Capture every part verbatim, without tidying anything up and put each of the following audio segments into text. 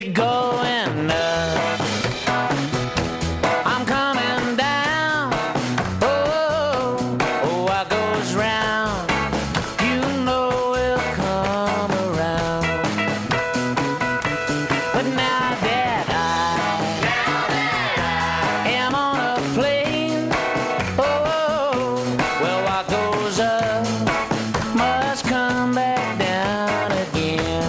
Going up, I'm coming down. Oh, oh, what goes round, you know will come around. But now that I, now that I am on a plane, oh, well, what goes up must come back down again.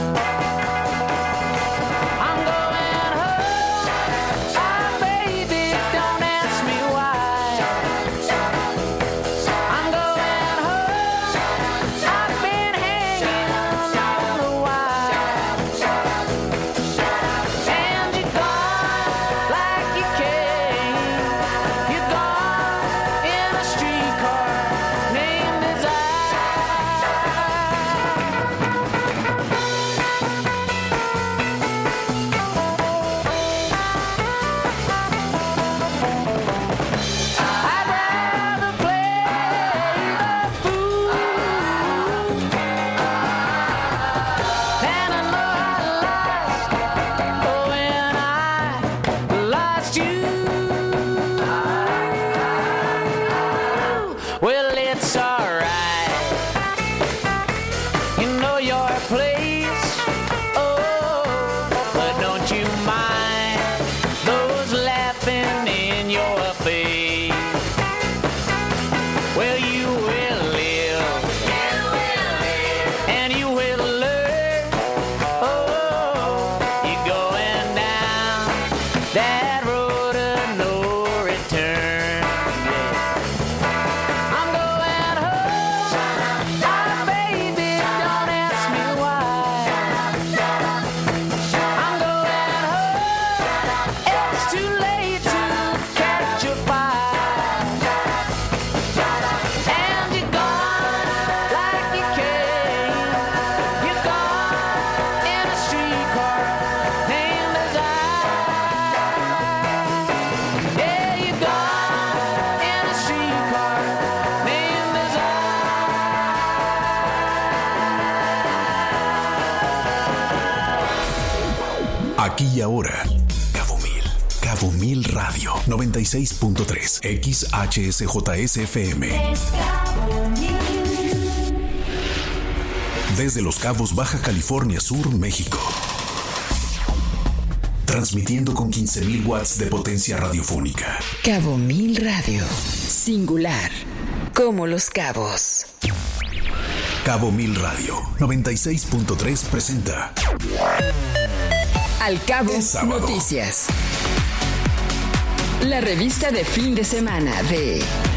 Aquí y ahora, Cabo Mil, Cabo Mil Radio, noventa y seis punto tres, X H S J S F M. Desde Los Cabos, Baja California Sur, México. Transmitiendo con quince mil watts de potencia radiofónica. Cabo Mil Radio, singular, como Los Cabos. Cabo Mil Radio, noventa y seis punto tres presenta Al Cabo Noticias. La revista de fin de semana de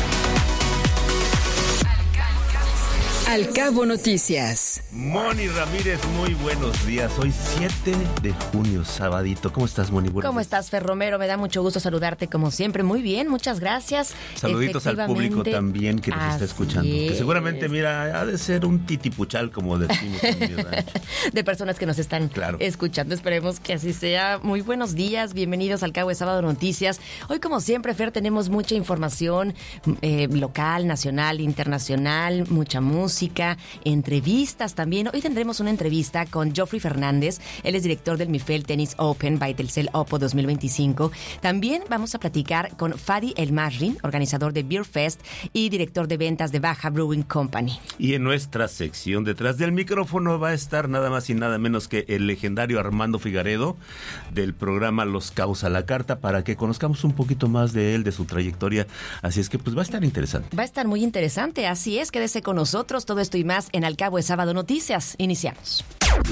Al Cabo Noticias. Moni Ramírez, muy buenos días. Hoy siete de junio, sabadito. ¿Cómo estás, Moni? Buenos ¿Cómo días. estás, Fer Romero? Me da mucho gusto saludarte como siempre. Muy bien, muchas gracias. Saluditos al público también que nos está escuchando. Es. Que seguramente, mira, ha de ser un titipuchal, como decimos en mi rancho. De personas que nos están claro. escuchando. Esperemos que así sea. Muy buenos días, bienvenidos al Cabo de Sábado Noticias. Hoy, como siempre, Fer, tenemos mucha información eh, local, nacional, internacional, mucha música, entrevistas también. Hoy tendremos una entrevista con Geoffrey Fernández. Él es director del Mifel Tennis Open by Telcel Oppo dos mil veinticinco. También vamos a platicar con Fadi El Masri, organizador de Beer Fest y director de ventas de Baja Brewing Company. Y en nuestra sección detrás del micrófono va a estar nada más y nada menos que el legendario Armando Figaredo del programa Los Cabos a la Carta, para que conozcamos un poquito más de él, de su trayectoria. Así es que pues va a estar interesante. Va a estar muy interesante, así es, quédese con nosotros. Todo esto y más en Al Cabo de Sábado Noticias. Iniciamos.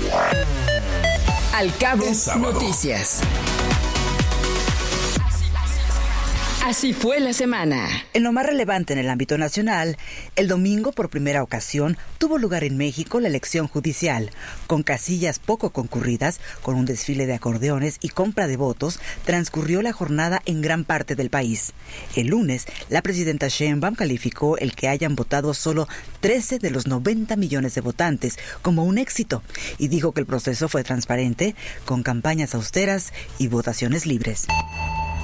Al Cabo Noticias. Así fue la semana. En lo más relevante en el ámbito nacional, el domingo por primera ocasión tuvo lugar en México la elección judicial. Con casillas poco concurridas, con un desfile de acordeones y compra de votos, transcurrió la jornada en gran parte del país. El lunes, la presidenta Sheinbaum calificó el que hayan votado solo trece de los noventa millones de votantes como un éxito y dijo que el proceso fue transparente, con campañas austeras y votaciones libres.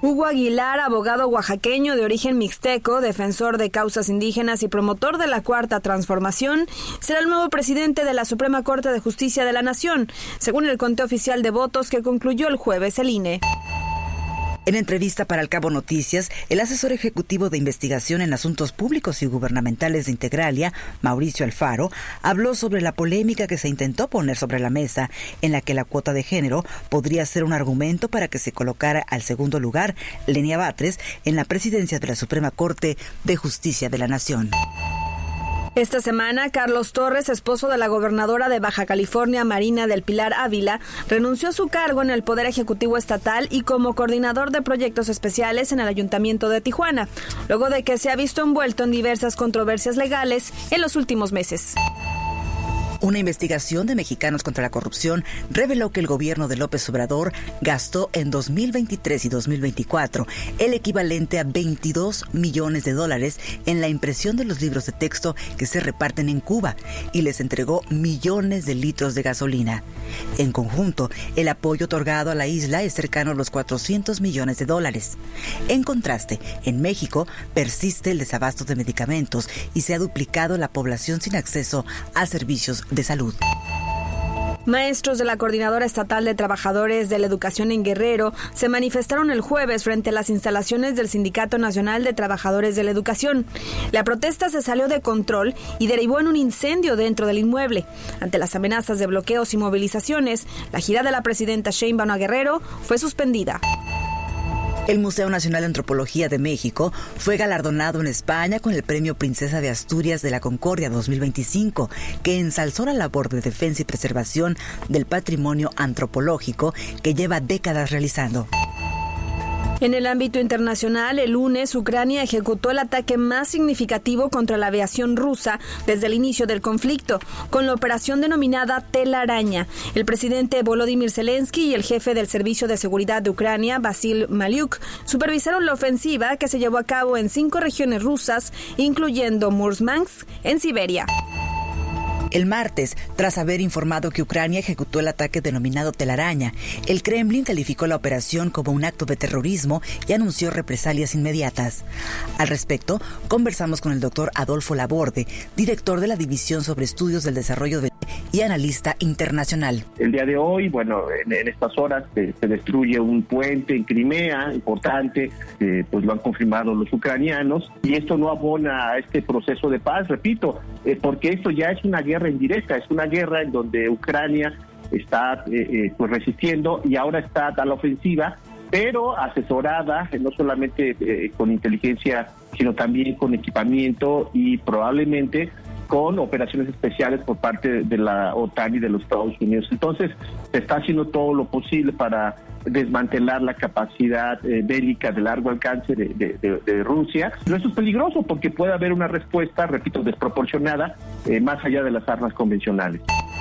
Hugo Aguilar, abogado oaxaqueño de origen mixteco, defensor de causas indígenas y promotor de la Cuarta Transformación, será el nuevo presidente de la Suprema Corte de Justicia de la Nación, según el conteo oficial de votos que concluyó el jueves el I N E. En entrevista para El Cabo Noticias, el asesor ejecutivo de investigación en asuntos públicos y gubernamentales de Integralia, Mauricio Alfaro, habló sobre la polémica que se intentó poner sobre la mesa, en la que la cuota de género podría ser un argumento para que se colocara al segundo lugar Lenia Batres en la presidencia de la Suprema Corte de Justicia de la Nación. Esta semana, Carlos Torres, esposo de la gobernadora de Baja California, Marina del Pilar Ávila, renunció a su cargo en el Poder Ejecutivo Estatal y como coordinador de proyectos especiales en el Ayuntamiento de Tijuana, luego de que se ha visto envuelto en diversas controversias legales en los últimos meses. Una investigación de Mexicanos contra la Corrupción reveló que el gobierno de López Obrador gastó en dos mil veintitrés y dos mil veinticuatro el equivalente a veintidós millones de dólares en la impresión de los libros de texto que se reparten en Cuba y les entregó millones de litros de gasolina. En conjunto, el apoyo otorgado a la isla es cercano a los cuatrocientos millones de dólares. En contraste, en México persiste el desabasto de medicamentos y se ha duplicado la población sin acceso a servicios de salud. Maestros de la Coordinadora Estatal de Trabajadores de la Educación en Guerrero se manifestaron el jueves frente a las instalaciones del Sindicato Nacional de Trabajadores de la Educación. La protesta se salió de control y derivó en un incendio dentro del inmueble. Ante las amenazas de bloqueos y movilizaciones, la gira de la presidenta Sheinbaum a Guerrero fue suspendida. El Museo Nacional de Antropología de México fue galardonado en España con el Premio Princesa de Asturias de la Concordia dos mil veinticinco, que ensalzó la labor de defensa y preservación del patrimonio antropológico que lleva décadas realizando. En el ámbito internacional, el lunes, Ucrania ejecutó el ataque más significativo contra la aviación rusa desde el inicio del conflicto, con la operación denominada Telaraña. El presidente Volodymyr Zelensky y el jefe del Servicio de Seguridad de Ucrania, Vasil Maliuk, supervisaron la ofensiva que se llevó a cabo en cinco regiones rusas, incluyendo Murmansk, en Siberia. El martes, tras haber informado que Ucrania ejecutó el ataque denominado Telaraña, el Kremlin calificó la operación como un acto de terrorismo y anunció represalias inmediatas. Al respecto, conversamos con el doctor Adolfo Laborde, director de la División sobre Estudios del Desarrollo de y analista internacional. El día de hoy, bueno, en, en estas horas se, se destruye un puente en Crimea importante, eh, pues lo han confirmado los ucranianos, y esto no abona a este proceso de paz, repito, eh, porque esto ya es una guerra indirecta, es una guerra en donde Ucrania está eh, eh, pues resistiendo y ahora está a la ofensiva, pero asesorada eh, no solamente eh, con inteligencia, sino también con equipamiento y probablemente con operaciones especiales por parte de la OTAN y de los Estados Unidos. Entonces, se está haciendo todo lo posible para desmantelar la capacidad eh, bélica de largo alcance de, de, de, de Rusia. Pero eso es peligroso porque puede haber una respuesta, repito, desproporcionada, eh, más allá de las armas convencionales.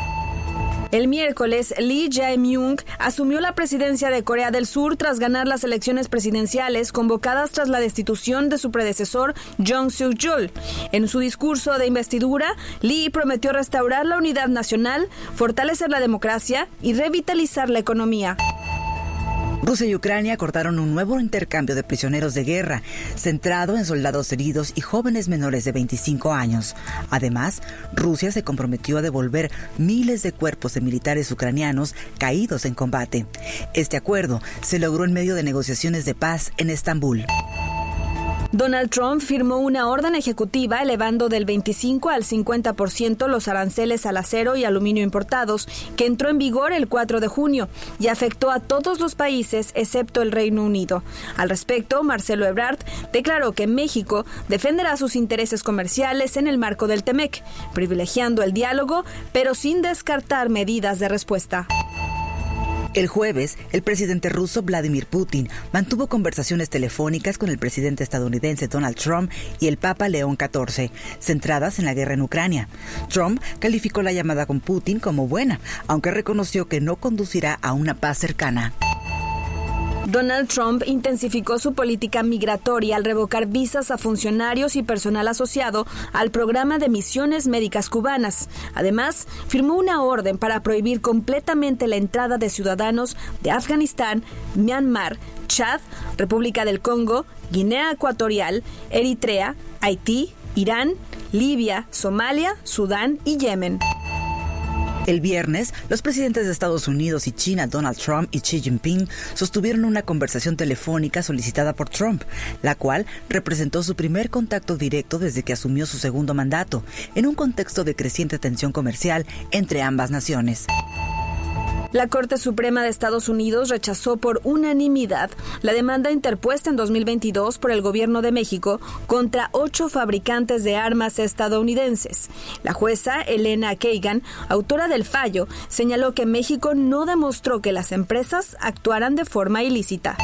El miércoles, Lee Jae-myung asumió la presidencia de Corea del Sur tras ganar las elecciones presidenciales convocadas tras la destitución de su predecesor, Jong Suk-yeol. En su discurso de investidura, Lee prometió restaurar la unidad nacional, fortalecer la democracia y revitalizar la economía. Rusia y Ucrania acordaron un nuevo intercambio de prisioneros de guerra, centrado en soldados heridos y jóvenes menores de veinticinco años. Además, Rusia se comprometió a devolver miles de cuerpos de militares ucranianos caídos en combate. Este acuerdo se logró en medio de negociaciones de paz en Estambul. Donald Trump firmó una orden ejecutiva elevando del veinticinco al cincuenta por ciento los aranceles al acero y aluminio importados, que entró en vigor el cuatro de junio y afectó a todos los países excepto el Reino Unido. Al respecto, Marcelo Ebrard declaró que México defenderá sus intereses comerciales en el marco del TEMEC, privilegiando el diálogo, pero sin descartar medidas de respuesta. El jueves, el presidente ruso Vladimir Putin mantuvo conversaciones telefónicas con el presidente estadounidense Donald Trump y el Papa León catorce, centradas en la guerra en Ucrania. Trump calificó la llamada con Putin como buena, aunque reconoció que no conducirá a una paz cercana. Donald Trump intensificó su política migratoria al revocar visas a funcionarios y personal asociado al programa de misiones médicas cubanas. Además, firmó una orden para prohibir completamente la entrada de ciudadanos de Afganistán, Myanmar, Chad, República del Congo, Guinea Ecuatorial, Eritrea, Haití, Irán, Libia, Somalia, Sudán y Yemen. El viernes, los presidentes de Estados Unidos y China, Donald Trump y Xi Jinping, sostuvieron una conversación telefónica solicitada por Trump, la cual representó su primer contacto directo desde que asumió su segundo mandato, en un contexto de creciente tensión comercial entre ambas naciones. La Corte Suprema de Estados Unidos rechazó por unanimidad la demanda interpuesta en dos mil veintidós por el gobierno de México contra ocho fabricantes de armas estadounidenses. La jueza Elena Kagan, autora del fallo, señaló que México no demostró que las empresas actuaran de forma ilícita.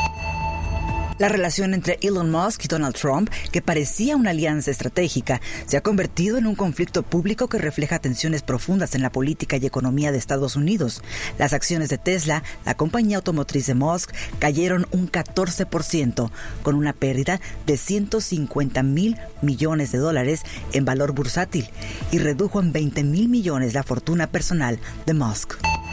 La relación entre Elon Musk y Donald Trump, que parecía una alianza estratégica, se ha convertido en un conflicto público que refleja tensiones profundas en la política y economía de Estados Unidos. Las acciones de Tesla, la compañía automotriz de Musk, cayeron un catorce por ciento, con una pérdida de ciento cincuenta mil millones de dólares en valor bursátil, y redujo en veinte mil millones la fortuna personal de Musk.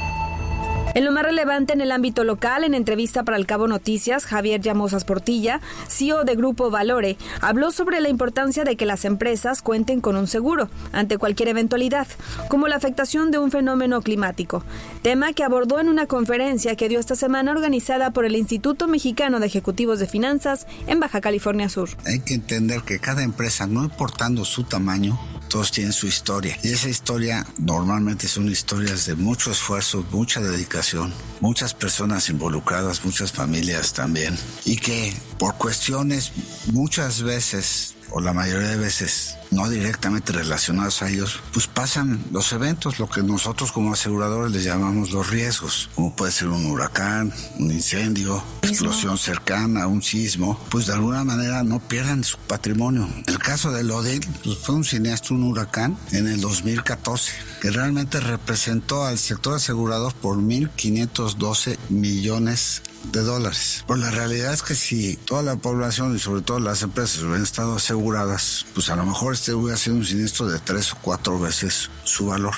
En lo más relevante en el ámbito local, en entrevista para El Cabo Noticias, Javier Llamosas Portilla, C E O de Grupo Valore, habló sobre la importancia de que las empresas cuenten con un seguro ante cualquier eventualidad, como la afectación de un fenómeno climático, tema que abordó en una conferencia que dio esta semana organizada por el Instituto Mexicano de Ejecutivos de Finanzas en Baja California Sur. Hay que entender que cada empresa, no importando su tamaño, todos tienen su historia. Y esa historia normalmente son historias de mucho esfuerzo, mucha dedicación, muchas personas involucradas, muchas familias también. Y que por cuestiones muchas veces, o la mayoría de veces, no directamente relacionados a ellos, pues pasan los eventos, lo que nosotros como aseguradores les llamamos los riesgos, como puede ser un huracán, un incendio, explosión cercana, un sismo, pues de alguna manera no pierdan su patrimonio. El caso de Odile, pues fue un siniestro, un huracán, en el dos mil catorce, que realmente representó al sector asegurador por mil quinientos doce millones de dólares. Pero la realidad es que si toda la población y sobre todo las empresas hubieran estado aseguradas, pues a lo mejor este hubiera sido un siniestro de tres o cuatro veces su valor.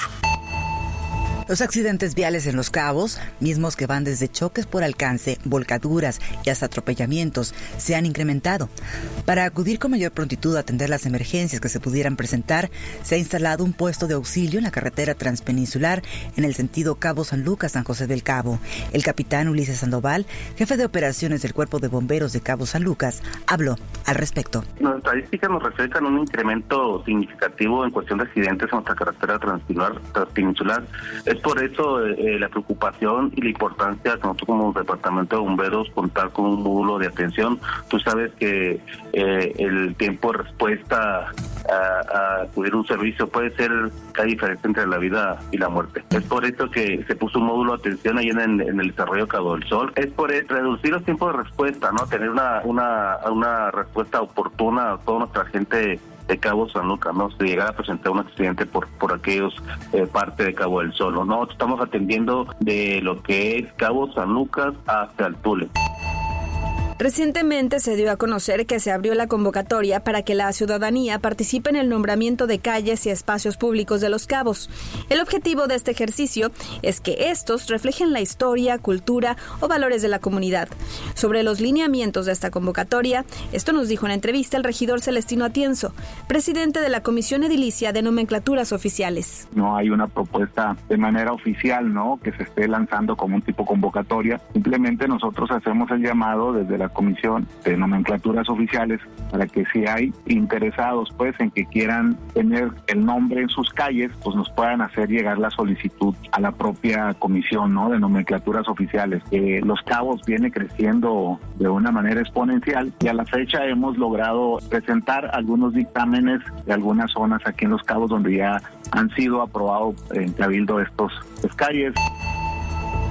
Los accidentes viales en Los Cabos, mismos que van desde choques por alcance, volcaduras y hasta atropellamientos, se han incrementado. Para acudir con mayor prontitud a atender las emergencias que se pudieran presentar, se ha instalado un puesto de auxilio en la carretera transpeninsular en el sentido Cabo San Lucas, San José del Cabo. El capitán Ulises Sandoval, jefe de operaciones del Cuerpo de Bomberos de Cabo San Lucas, habló al respecto. Las estadísticas nos reflejan un incremento significativo en cuestión de accidentes en nuestra carretera transpeninsular. Es por eso eh, la preocupación y la importancia que nosotros como Departamento de Bomberos contar con un módulo de atención. Tú sabes que eh, el tiempo de respuesta a, a acudir a un servicio puede ser la diferencia entre la vida y la muerte. Es por eso que se puso un módulo de atención ahí en, en el desarrollo Cabo del Sol. Es por eso, reducir los tiempos de respuesta, no tener una una una respuesta oportuna a toda nuestra gente de Cabo San Lucas, ¿no? Si llegara a presentar un accidente por por aquellos eh, parte de Cabo del Sol, ¿no? Estamos atendiendo de lo que es Cabo San Lucas hasta el Tule. Recientemente se dio a conocer que se abrió la convocatoria para que la ciudadanía participe en el nombramiento de calles y espacios públicos de Los Cabos. El objetivo de este ejercicio es que estos reflejen la historia, cultura o valores de la comunidad. Sobre los lineamientos de esta convocatoria, esto nos dijo en entrevista el regidor Celestino Atienzo, presidente de la Comisión Edilicia de Nomenclaturas Oficiales. No hay una propuesta de manera oficial, ¿no?, que se esté lanzando como un tipo convocatoria. Simplemente nosotros hacemos el llamado desde la Comisión de Nomenclaturas Oficiales para que si hay interesados pues en que quieran tener el nombre en sus calles, pues nos puedan hacer llegar la solicitud a la propia Comisión, ¿no?, de Nomenclaturas Oficiales. Eh, Los Cabos viene creciendo de una manera exponencial y a la fecha hemos logrado presentar algunos dictámenes de algunas zonas aquí en Los Cabos donde ya han sido aprobados en Cabildo estos, estas calles.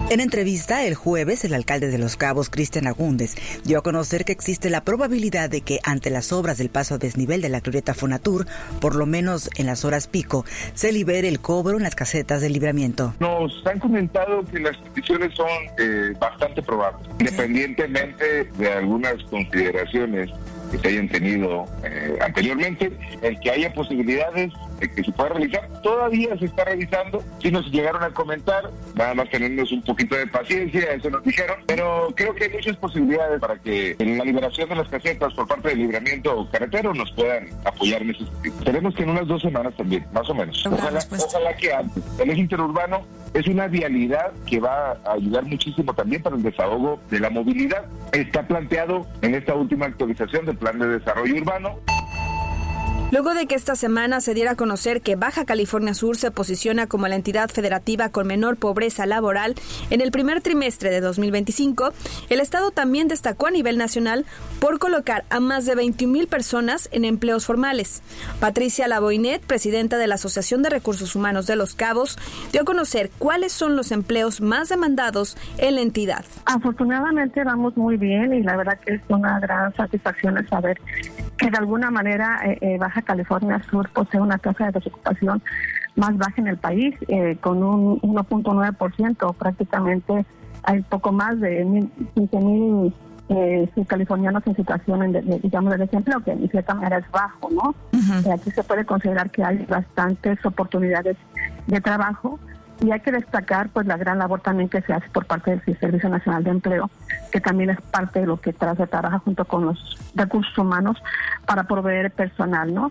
En entrevista el jueves, el alcalde de Los Cabos, Cristian Agúndez, dio a conocer que existe la probabilidad de que ante las obras del paso a desnivel de la glorieta Fonatur, por lo menos en las horas pico, se libere el cobro en las casetas de libramiento. Nos han comentado que las condiciones son eh, bastante probables, independientemente de algunas consideraciones que se hayan tenido eh, anteriormente, el que haya posibilidades de que se pueda realizar, todavía se está revisando. Si nos llegaron a comentar, nada más tenemos un poquito de paciencia, eso nos dijeron, pero creo que hay muchas posibilidades para que en la liberación de las casetas por parte del libramiento carretero nos puedan apoyar en ese sentido. Tenemos que en unas dos semanas también, más o menos. Ojalá, ojalá que antes. El eje interurbano es una vialidad que va a ayudar muchísimo también para el desahogo de la movilidad. Está planteado en esta última actualización del Plan de Desarrollo Urbano. Luego de que esta semana se diera a conocer que Baja California Sur se posiciona como la entidad federativa con menor pobreza laboral en el primer trimestre de dos mil veinticinco, el Estado también destacó a nivel nacional por colocar a más de veintiún mil personas en empleos formales. Patricia Laboinet, presidenta de la Asociación de Recursos Humanos de Los Cabos, dio a conocer cuáles son los empleos más demandados en la entidad. Afortunadamente vamos muy bien y la verdad que es una gran satisfacción el saber que de alguna manera eh, eh, Baja California Sur posee una tasa de desocupación más baja en el país, eh, con un uno punto nueve por ciento, prácticamente hay poco más de quince mil eh, californianos en situación de, de, digamos, de desempleo, que en cierta manera es bajo, ¿no? Uh-huh. Eh, aquí se puede considerar que hay bastantes oportunidades de trabajo. Y hay que destacar pues la gran labor también que se hace por parte del Servicio Nacional de Empleo, que también es parte de lo que trae, trabaja junto con los recursos humanos para proveer personal, ¿no?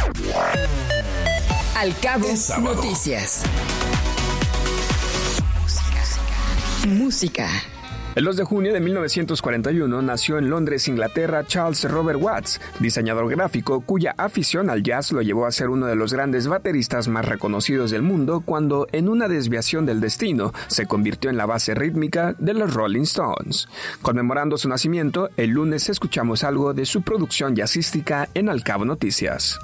Al Cabo Noticias. Música. El dos de junio de mil novecientos cuarenta y uno nació en Londres, Inglaterra, Charles Robert Watts, diseñador gráfico cuya afición al jazz lo llevó a ser uno de los grandes bateristas más reconocidos del mundo cuando, en una desviación del destino, se convirtió en la base rítmica de los Rolling Stones. Conmemorando su nacimiento, el lunes escuchamos algo de su producción jazzística en Al Cabo Noticias.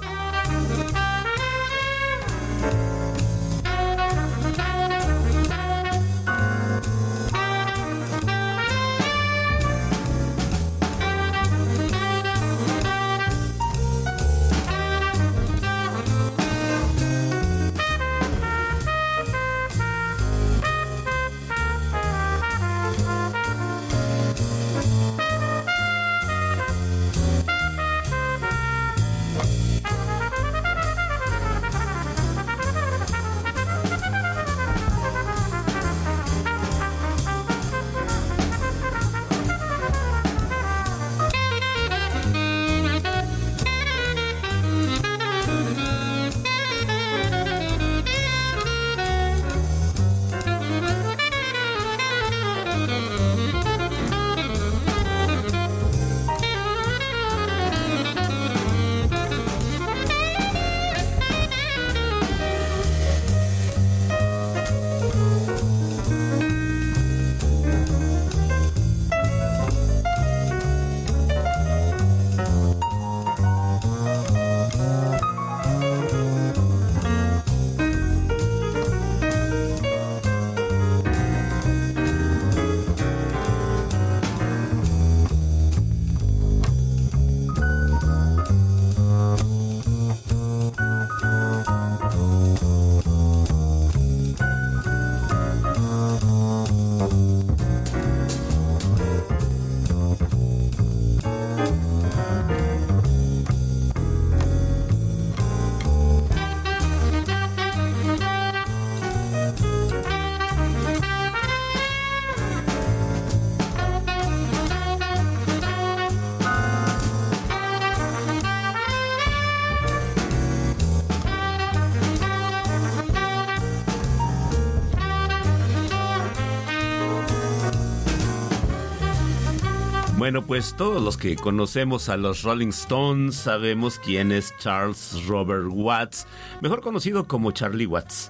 Bueno, pues todos los que conocemos a los Rolling Stones sabemos quién es Charles Robert Watts, mejor conocido como Charlie Watts.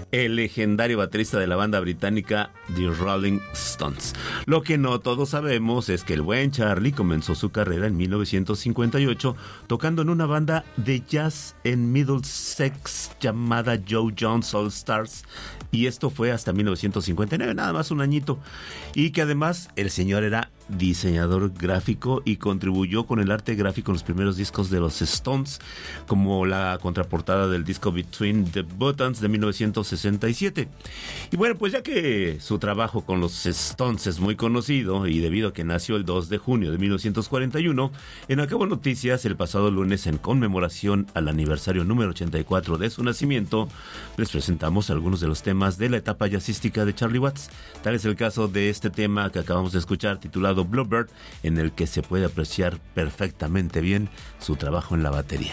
el legendario baterista de la banda británica The Rolling Stones. Lo que no todos sabemos es que el buen Charlie comenzó su carrera en mil novecientos cincuenta y ocho tocando en una banda de jazz en Middlesex llamada Joe Jones All Stars, y esto fue hasta mil novecientos cincuenta y nueve, nada más un añito, y que además el señor era diseñador gráfico y contribuyó con el arte gráfico en los primeros discos de los Stones, como la contraportada del disco Between the Buttons de mil novecientos sesenta y siete. Y bueno, pues ya que su trabajo con los Stones es muy conocido, y debido a que nació el dos de junio de mil novecientos cuarenta y uno, en Al Cabo Noticias el pasado lunes, en conmemoración al aniversario número ochenta y cuatro de su nacimiento, les presentamos algunos de los temas de la etapa jazzística de Charlie Watts. Tal es el caso de este tema que acabamos de escuchar, titulado Bluebird, en el que se puede apreciar perfectamente bien su trabajo en la batería.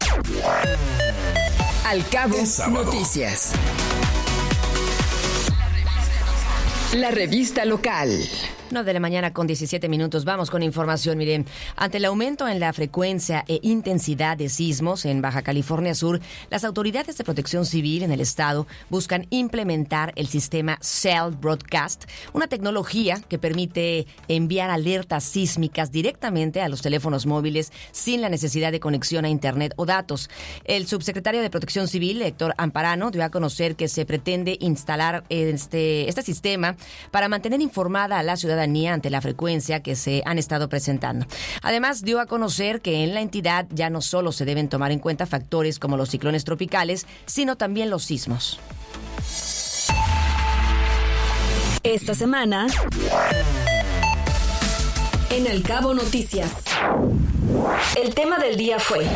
Al Cabo Noticias. La revista local. nueve de la mañana con diecisiete minutos. Vamos con información. Miren, ante el aumento en la frecuencia e intensidad de sismos en Baja California Sur, las autoridades de protección civil en el estado buscan implementar el sistema Cell Broadcast, una tecnología que permite enviar alertas sísmicas directamente a los teléfonos móviles sin la necesidad de conexión a internet o datos. El subsecretario de Protección Civil, Héctor Amparano, dio a conocer que se pretende instalar este, este sistema para mantener informada a la ciudadanía ante la frecuencia que se han estado presentando. Además, dio a conocer que en la entidad ya no solo se deben tomar en cuenta factores como los ciclones tropicales, sino también los sismos. Esta semana, en Al Cabo Noticias, el tema del día fue: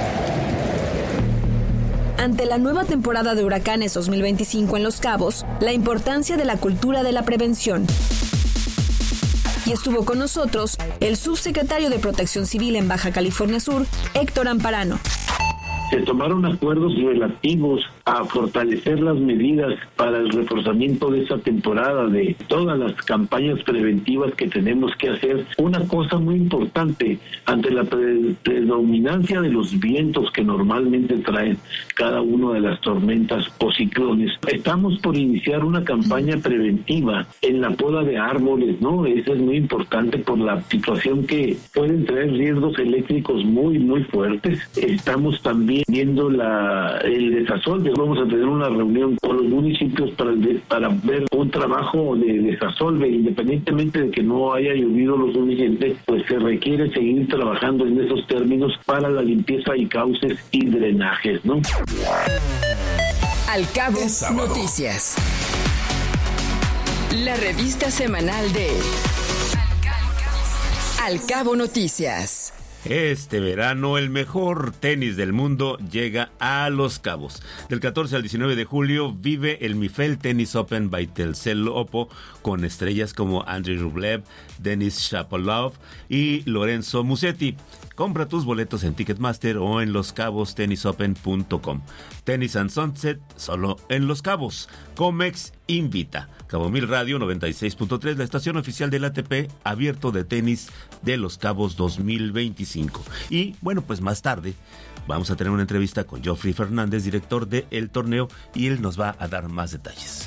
ante la nueva temporada de huracanes dos mil veinticinco en Los Cabos, la importancia de la cultura de la prevención. Y estuvo con nosotros el subsecretario de Protección Civil en Baja California Sur, Héctor Amparano. Se tomaron acuerdos relativos a fortalecer las medidas para el reforzamiento de esta temporada, de todas las campañas preventivas que tenemos que hacer. Una cosa muy importante, ante la pre- predominancia de los vientos que normalmente traen cada una de las tormentas o ciclones, estamos por iniciar una campaña preventiva en la poda de árboles, ¿no? Eso es muy importante por la situación que pueden traer riesgos eléctricos muy, muy fuertes. Estamos también viendo la, el desasolve. Vamos a tener una reunión con los municipios para, el, para ver un trabajo de desasolve. Independientemente de que no haya llovido lo suficiente, pues se requiere seguir trabajando en esos términos para la limpieza y cauces y drenajes, ¿no? Al Cabo Noticias. La revista semanal de Al Cabo Noticias. Este verano el mejor tenis del mundo llega a Los Cabos. Del catorce al diecinueve de julio vive el Mifel Tennis Open by Telcel Oppo con estrellas como Andrei Rublev, Denis Shapovalov y Lorenzo Musetti. Compra tus boletos en Ticketmaster o en los cabos tennis open punto com. Tennis and Sunset solo en Los Cabos. Comex invita. Cabo Mil Radio noventa y seis punto tres, la estación oficial del A T P abierto de tenis de Los Cabos dos mil veinticinco. Y bueno, pues más tarde vamos a tener una entrevista con Geoffrey Fernández, director del torneo, y él nos va a dar más detalles.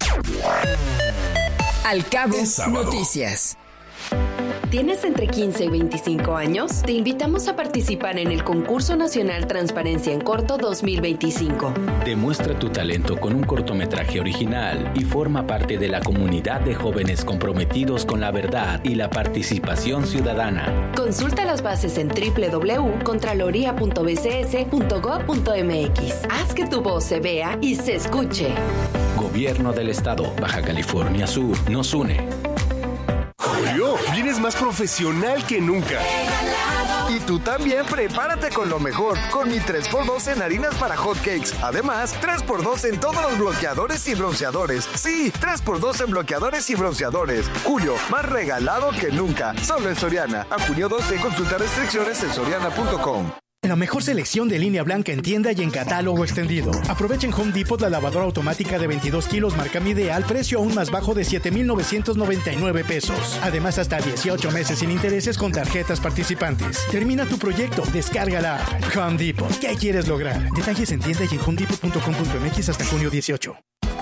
Al Cabo Noticias. ¿Tienes entre quince y veinticinco años? Te invitamos a participar en el Concurso Nacional Transparencia en Corto dos mil veinticinco. Demuestra tu talento con un cortometraje original y forma parte de la comunidad de jóvenes comprometidos con la verdad y la participación ciudadana. Consulta las bases en doble u doble u doble u punto contraloría punto b c s punto gob punto m x. Haz que tu voz se vea y se escuche. Gobierno del Estado, Baja California Sur, nos une. Julio, vienes más profesional que nunca. Y tú también prepárate con lo mejor, con mi tres por dos en harinas para hot cakes. Además, tres por dos en todos los bloqueadores y bronceadores. Sí, tres por dos en bloqueadores y bronceadores. Julio, más regalado que nunca. Solo en Soriana. A junio doce, consulta restricciones en soriana punto com. La mejor selección de línea blanca en tienda y en catálogo extendido. Aprovecha en Home Depot la lavadora automática de veintidós kilos marca Midea al precio aún más bajo de siete mil novecientos noventa y nueve pesos. Además, hasta dieciocho meses sin intereses con tarjetas participantes. Termina tu proyecto, descarga la app. Home Depot. ¿Qué quieres lograr? Detalles en tienda y en home depot punto com punto m x hasta junio dieciocho.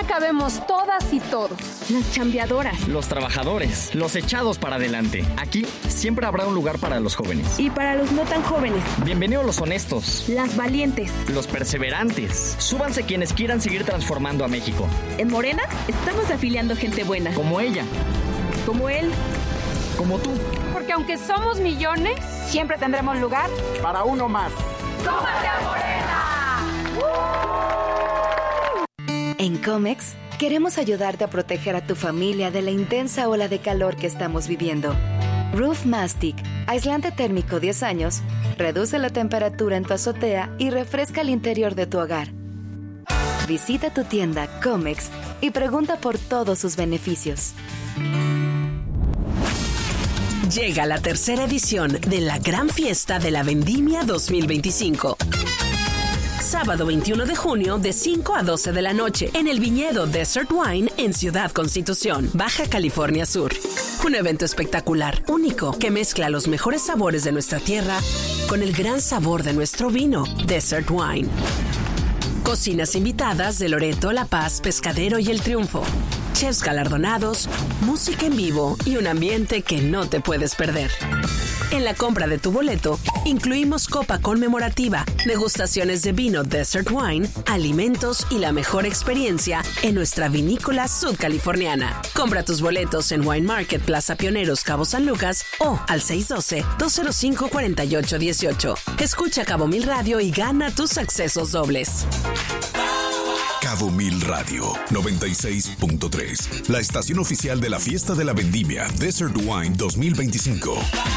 cabemos todas y todos. Las chambeadoras. Los trabajadores. Los echados para adelante. Aquí siempre habrá un lugar para los jóvenes. Y para los no tan jóvenes. Bienvenidos los honestos. Las valientes. Los perseverantes. Súbanse quienes quieran seguir transformando a México. En Morena estamos afiliando gente buena. Como ella. Como él. Como tú. Porque aunque somos millones, siempre tendremos lugar para uno más. ¡Súmate a Morena! En Comex, queremos ayudarte a proteger a tu familia de la intensa ola de calor que estamos viviendo. Roof Mastic, aislante térmico diez años, reduce la temperatura en tu azotea y refresca el interior de tu hogar. Visita tu tienda Comex y pregunta por todos sus beneficios. Llega la tercera edición de la Gran Fiesta de la Vendimia dos mil veinticinco. Sábado veintiuno de junio de cinco a doce de la noche en el viñedo Desert Wine en Ciudad Constitución, Baja California Sur. Un evento espectacular, único, que mezcla los mejores sabores de nuestra tierra con el gran sabor de nuestro vino, Desert Wine. Cocinas invitadas de Loreto, La Paz, Pescadero y El Triunfo. Chefs galardonados, música en vivo y un ambiente que no te puedes perder. En la compra de tu boleto, incluimos copa conmemorativa, degustaciones de vino Desert Wine, alimentos y la mejor experiencia en nuestra vinícola sudcaliforniana. Compra tus boletos en Wine Market Plaza Pioneros Cabo San Lucas o al seis uno dos, dos cero cinco, cuatro ocho uno ocho. Escucha Cabo Mil Radio y gana tus accesos dobles. Cabo Mil Radio noventa y seis punto tres, la estación oficial de la Fiesta de la Vendimia Desert Wine dos mil veinticinco.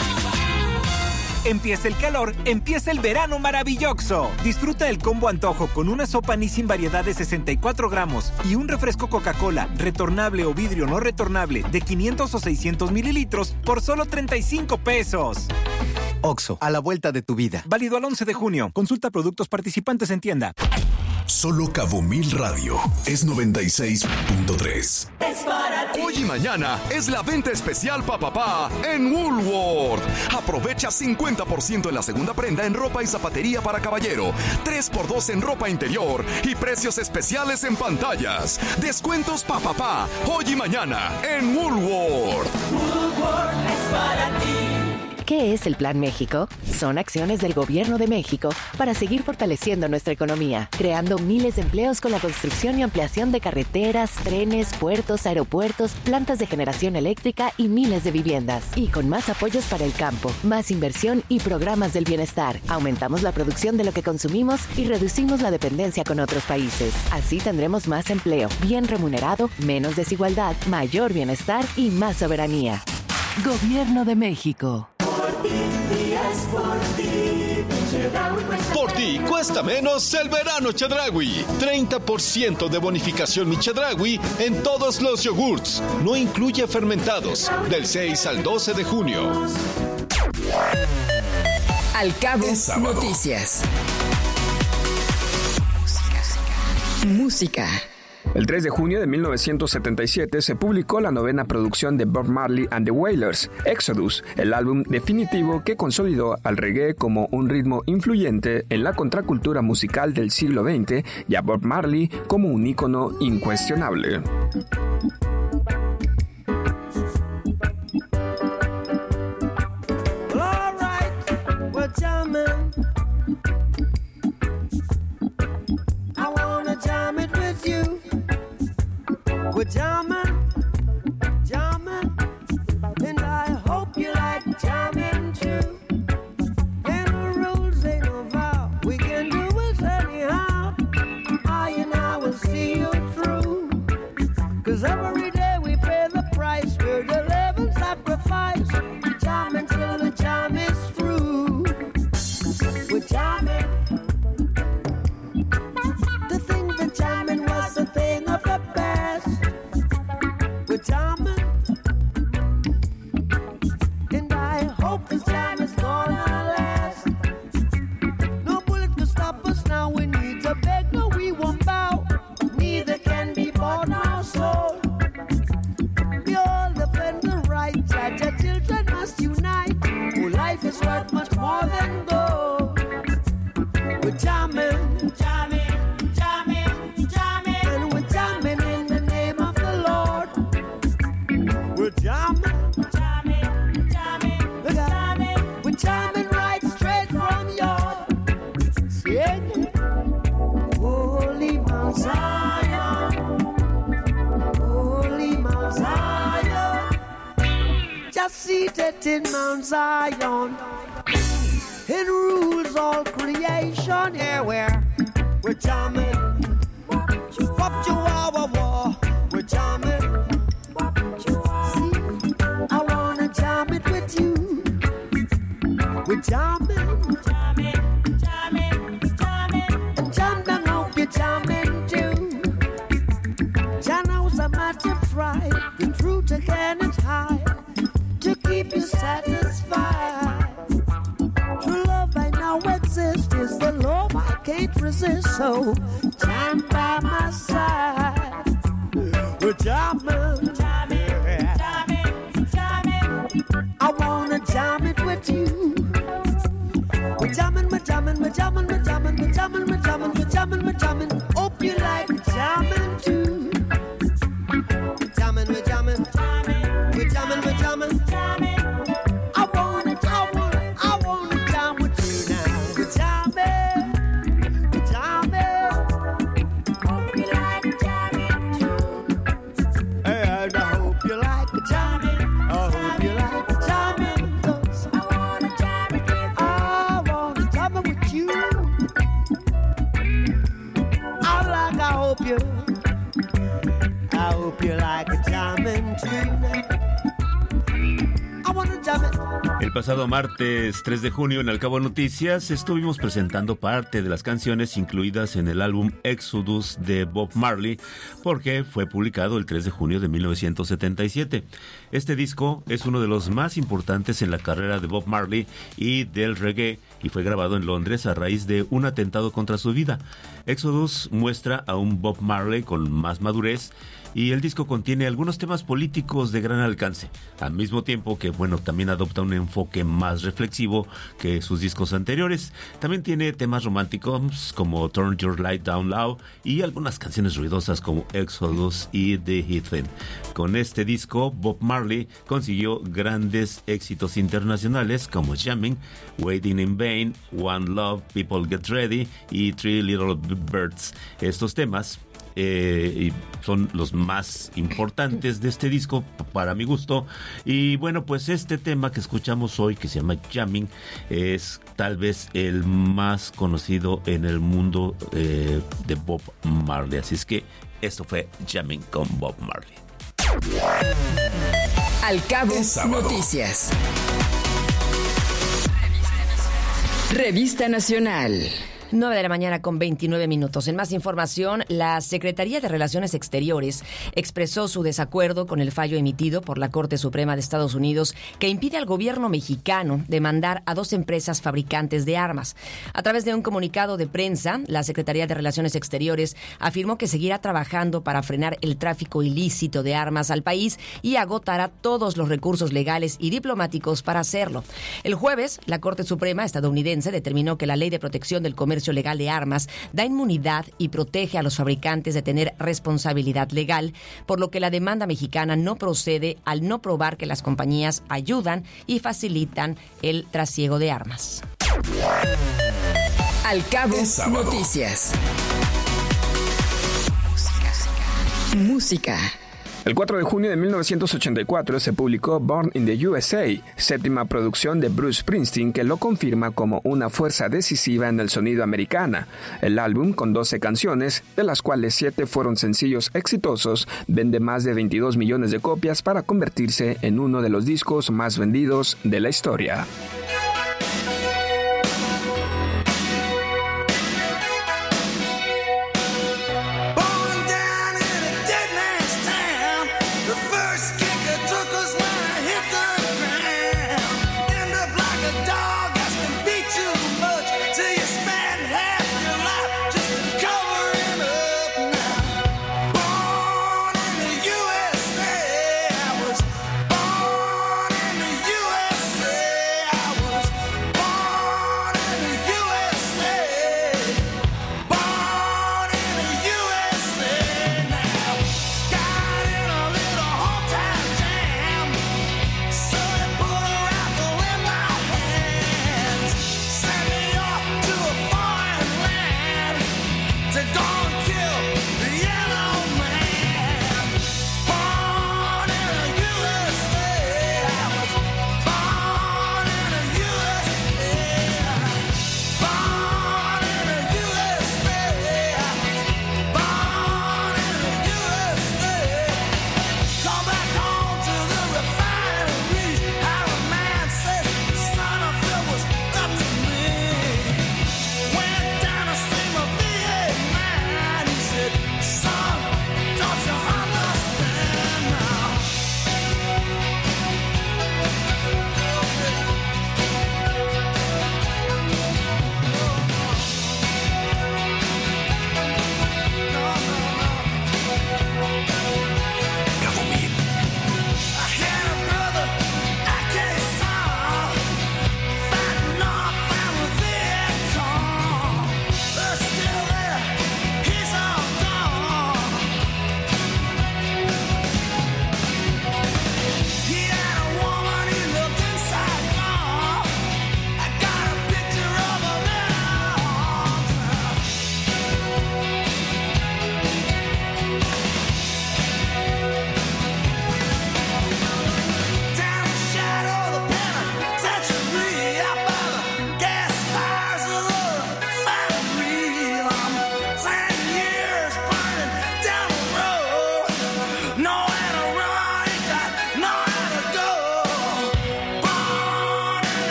Empieza el calor, empieza el verano maravilloso. Disfruta el combo antojo con una sopa Nissin variedad de sesenta y cuatro gramos y un refresco Coca-Cola retornable o vidrio no retornable de quinientos o seiscientos mililitros por solo treinta y cinco pesos. Oxxo, a la vuelta de tu vida. Válido al once de junio. Consulta productos participantes en tienda. Solo Cabo Mil Radio es noventa y seis punto tres. Es para ti. Hoy y mañana es la venta especial pa papá en Woolworth. Aprovecha cincuenta por ciento en la segunda prenda en ropa y zapatería para caballero, tres por dos en ropa interior y precios especiales en pantallas. Descuentos pa papá hoy y mañana en Woolworth. Woolworth es para ti. ¿Qué es el Plan México? Son acciones del Gobierno de México para seguir fortaleciendo nuestra economía, creando miles de empleos con la construcción y ampliación de carreteras, trenes, puertos, aeropuertos, plantas de generación eléctrica y miles de viviendas. Y con más apoyos para el campo, más inversión y programas del bienestar. Aumentamos la producción de lo que consumimos y reducimos la dependencia con otros países. Así tendremos más empleo, bien remunerado, menos desigualdad, mayor bienestar y más soberanía. Gobierno de México. Por ti cuesta menos el verano Chedraui. treinta por ciento de bonificación Mi Chedraui en todos los yogurts. No incluye fermentados. Del seis al doce de junio. Al Cabo Noticias. Música. El tres de junio de mil novecientos setenta y siete se publicó la novena producción de Bob Marley and the Wailers, Exodus, el álbum definitivo que consolidó al reggae como un ritmo influyente en la contracultura musical del siglo veinte y a Bob Marley como un ícono incuestionable. We're jamming, jamming, and I hope you like jamming too. And the rules ain't no vow, we can do it anyhow. I and I will see you through, 'cause every day are seated in Mount Zion and rules all creation. Yeah, we're, we're jamming. Wop chihuahua, wah. We're jamming. See, I wanna jam it with you. We're jamming. Jamming, jamming, jamming. And jam down, hope you're jamming too. Jano's a matter of pride. The truth I cannot hide. To keep you satisfied. True love I know exists is the love I can't resist. So jam by my side. We're jamming, jamming, jamming, jamming. I wanna jam it with you. We're jamming, we're jamming, we're jamming, we're jamming, we're jamming, we're jamming, we're jamming, we're jamming. Hope you like jamming too. We're jamming, we're jamming, we're jamming, we're jamming. I wanna, I wanna, I wanna jam with you now. We're jamming, we're jamming. Hope you like jamming too. And I hope you like jamming. I hope you like jamming. 'Cause I wanna jam it with you. I wanna jam it with you. I like, I hope you, I hope you like jamming too. I wanna jam it. El pasado martes tres de junio en Al Cabo Noticias estuvimos presentando parte de las canciones incluidas en el álbum Exodus de Bob Marley, porque fue publicado el tres de junio de mil novecientos setenta y siete. Este disco es uno de los más importantes en la carrera de Bob Marley y del reggae, y fue grabado en Londres a raíz de un atentado contra su vida. Exodus muestra a un Bob Marley con más madurez, y el disco contiene algunos temas políticos de gran alcance, al mismo tiempo que, bueno, también adopta un enfoque más reflexivo que sus discos anteriores. También tiene temas románticos como Turn Your Light Down Low y algunas canciones ruidosas como Exodus y The Heathen. Con este disco, Bob Marley consiguió grandes éxitos internacionales como Jamming, Waiting in Vain, One Love, People Get Ready y Three Little Birds. Estos temas Eh, son los más importantes de este disco para mi gusto. Y bueno, pues este tema que escuchamos hoy, que se llama Jamming, es tal vez el más conocido en el mundo eh, de Bob Marley. Así es que esto fue Jamming con Bob Marley. Al Cabo Noticias. Revista Nacional. nueve de la mañana con veintinueve minutos. En más información, la Secretaría de Relaciones Exteriores expresó su desacuerdo con el fallo emitido por la Corte Suprema de Estados Unidos que impide al gobierno mexicano demandar a dos empresas fabricantes de armas. A través de un comunicado de prensa, la Secretaría de Relaciones Exteriores afirmó que seguirá trabajando para frenar el tráfico ilícito de armas al país y agotará todos los recursos legales y diplomáticos para hacerlo. El jueves, la Corte Suprema estadounidense determinó que la Ley de Protección del Comercio Legal de Armas da inmunidad y protege a los fabricantes de tener responsabilidad legal, por lo que la demanda mexicana no procede al no probar que las compañías ayudan y facilitan el trasiego de armas. Al Cabo Noticias. Música. El cuatro de junio de mil novecientos ochenta y cuatro se publicó Born in the U S A, séptima producción de Bruce Springsteen, que lo confirma como una fuerza decisiva en el sonido americana. El álbum, con doce canciones, de las cuales siete fueron sencillos exitosos, vende más de veintidós millones de copias para convertirse en uno de los discos más vendidos de la historia. U S A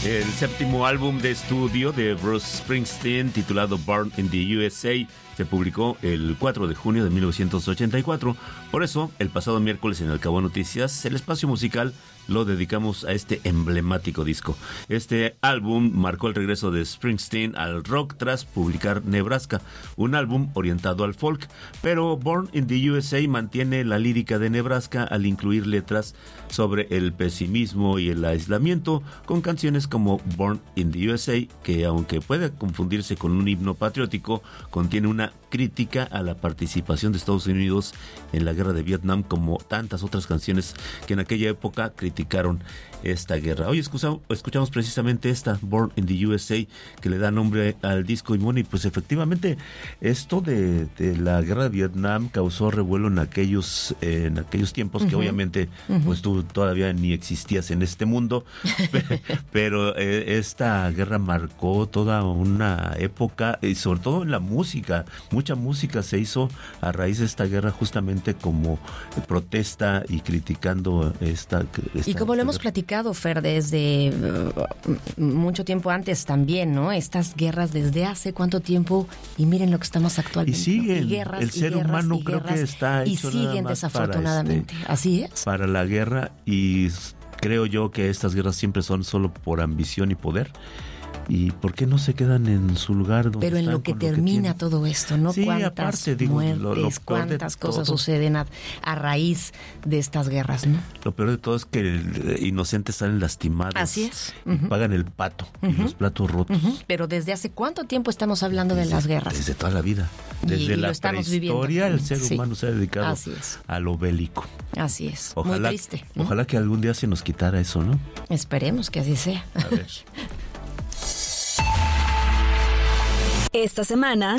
El séptimo álbum de estudio de Bruce Springsteen, titulado Born in the U S A, se publicó el cuatro de junio de mil novecientos ochenta y cuatro. Por eso, el pasado miércoles en Al Cabo Noticias, el espacio musical lo dedicamos a este emblemático disco. Este álbum marcó el regreso de Springsteen al rock tras publicar Nebraska, un álbum orientado al folk, pero Born in the U S A mantiene la lírica de Nebraska al incluir letras sobre el pesimismo y el aislamiento, con canciones como Born in the U S A, que aunque puede confundirse con un himno patriótico, contiene una crítica a la participación de Estados Unidos en la guerra de Vietnam, como tantas otras canciones que en aquella época criticaron esta guerra. Hoy escuchamos, escuchamos precisamente esta, Born in the U S A, que le da nombre al disco. Y bueno, y pues efectivamente esto de, de la guerra de Vietnam causó revuelo en aquellos en aquellos tiempos, uh-huh. que obviamente uh-huh. pues tú todavía ni existías en este mundo, pero eh, esta guerra marcó toda una época, y sobre todo en la música. Mucha música se hizo a raíz de esta guerra, justamente como protesta y criticando esta, esta y como lo hemos platicado, Fer, desde uh, mucho tiempo antes también, ¿no? Estas guerras desde hace cuánto tiempo, y miren lo que estamos actualmente. Y siguen, y guerras, el ser y guerras, humano y creo guerras, que está y hecho siguen nada más desafortunadamente, para este, así es. Para la guerra, y creo yo que estas guerras siempre son solo por ambición y poder. ¿Y por qué no se quedan en su lugar donde Pero en están lo que con termina lo que todo esto, ¿no? Sí, cuántas aparte, digo, muertes, lo, lo cuántas cosas todo, suceden a, a raíz de estas guerras, ¿no? Lo peor de todo es que el, inocentes salen lastimados. Así es. Y uh-huh. pagan el pato uh-huh. y los platos rotos. Uh-huh. Pero ¿desde hace cuánto tiempo estamos hablando desde, de las guerras? Desde toda la vida. Desde y, y la prehistoria el ser sí. humano se ha dedicado Así es. a lo bélico. Así es. Ojalá, muy triste. ¿no? Ojalá que algún día se nos quitara eso, ¿no? Esperemos que así sea. A ver. Esta semana,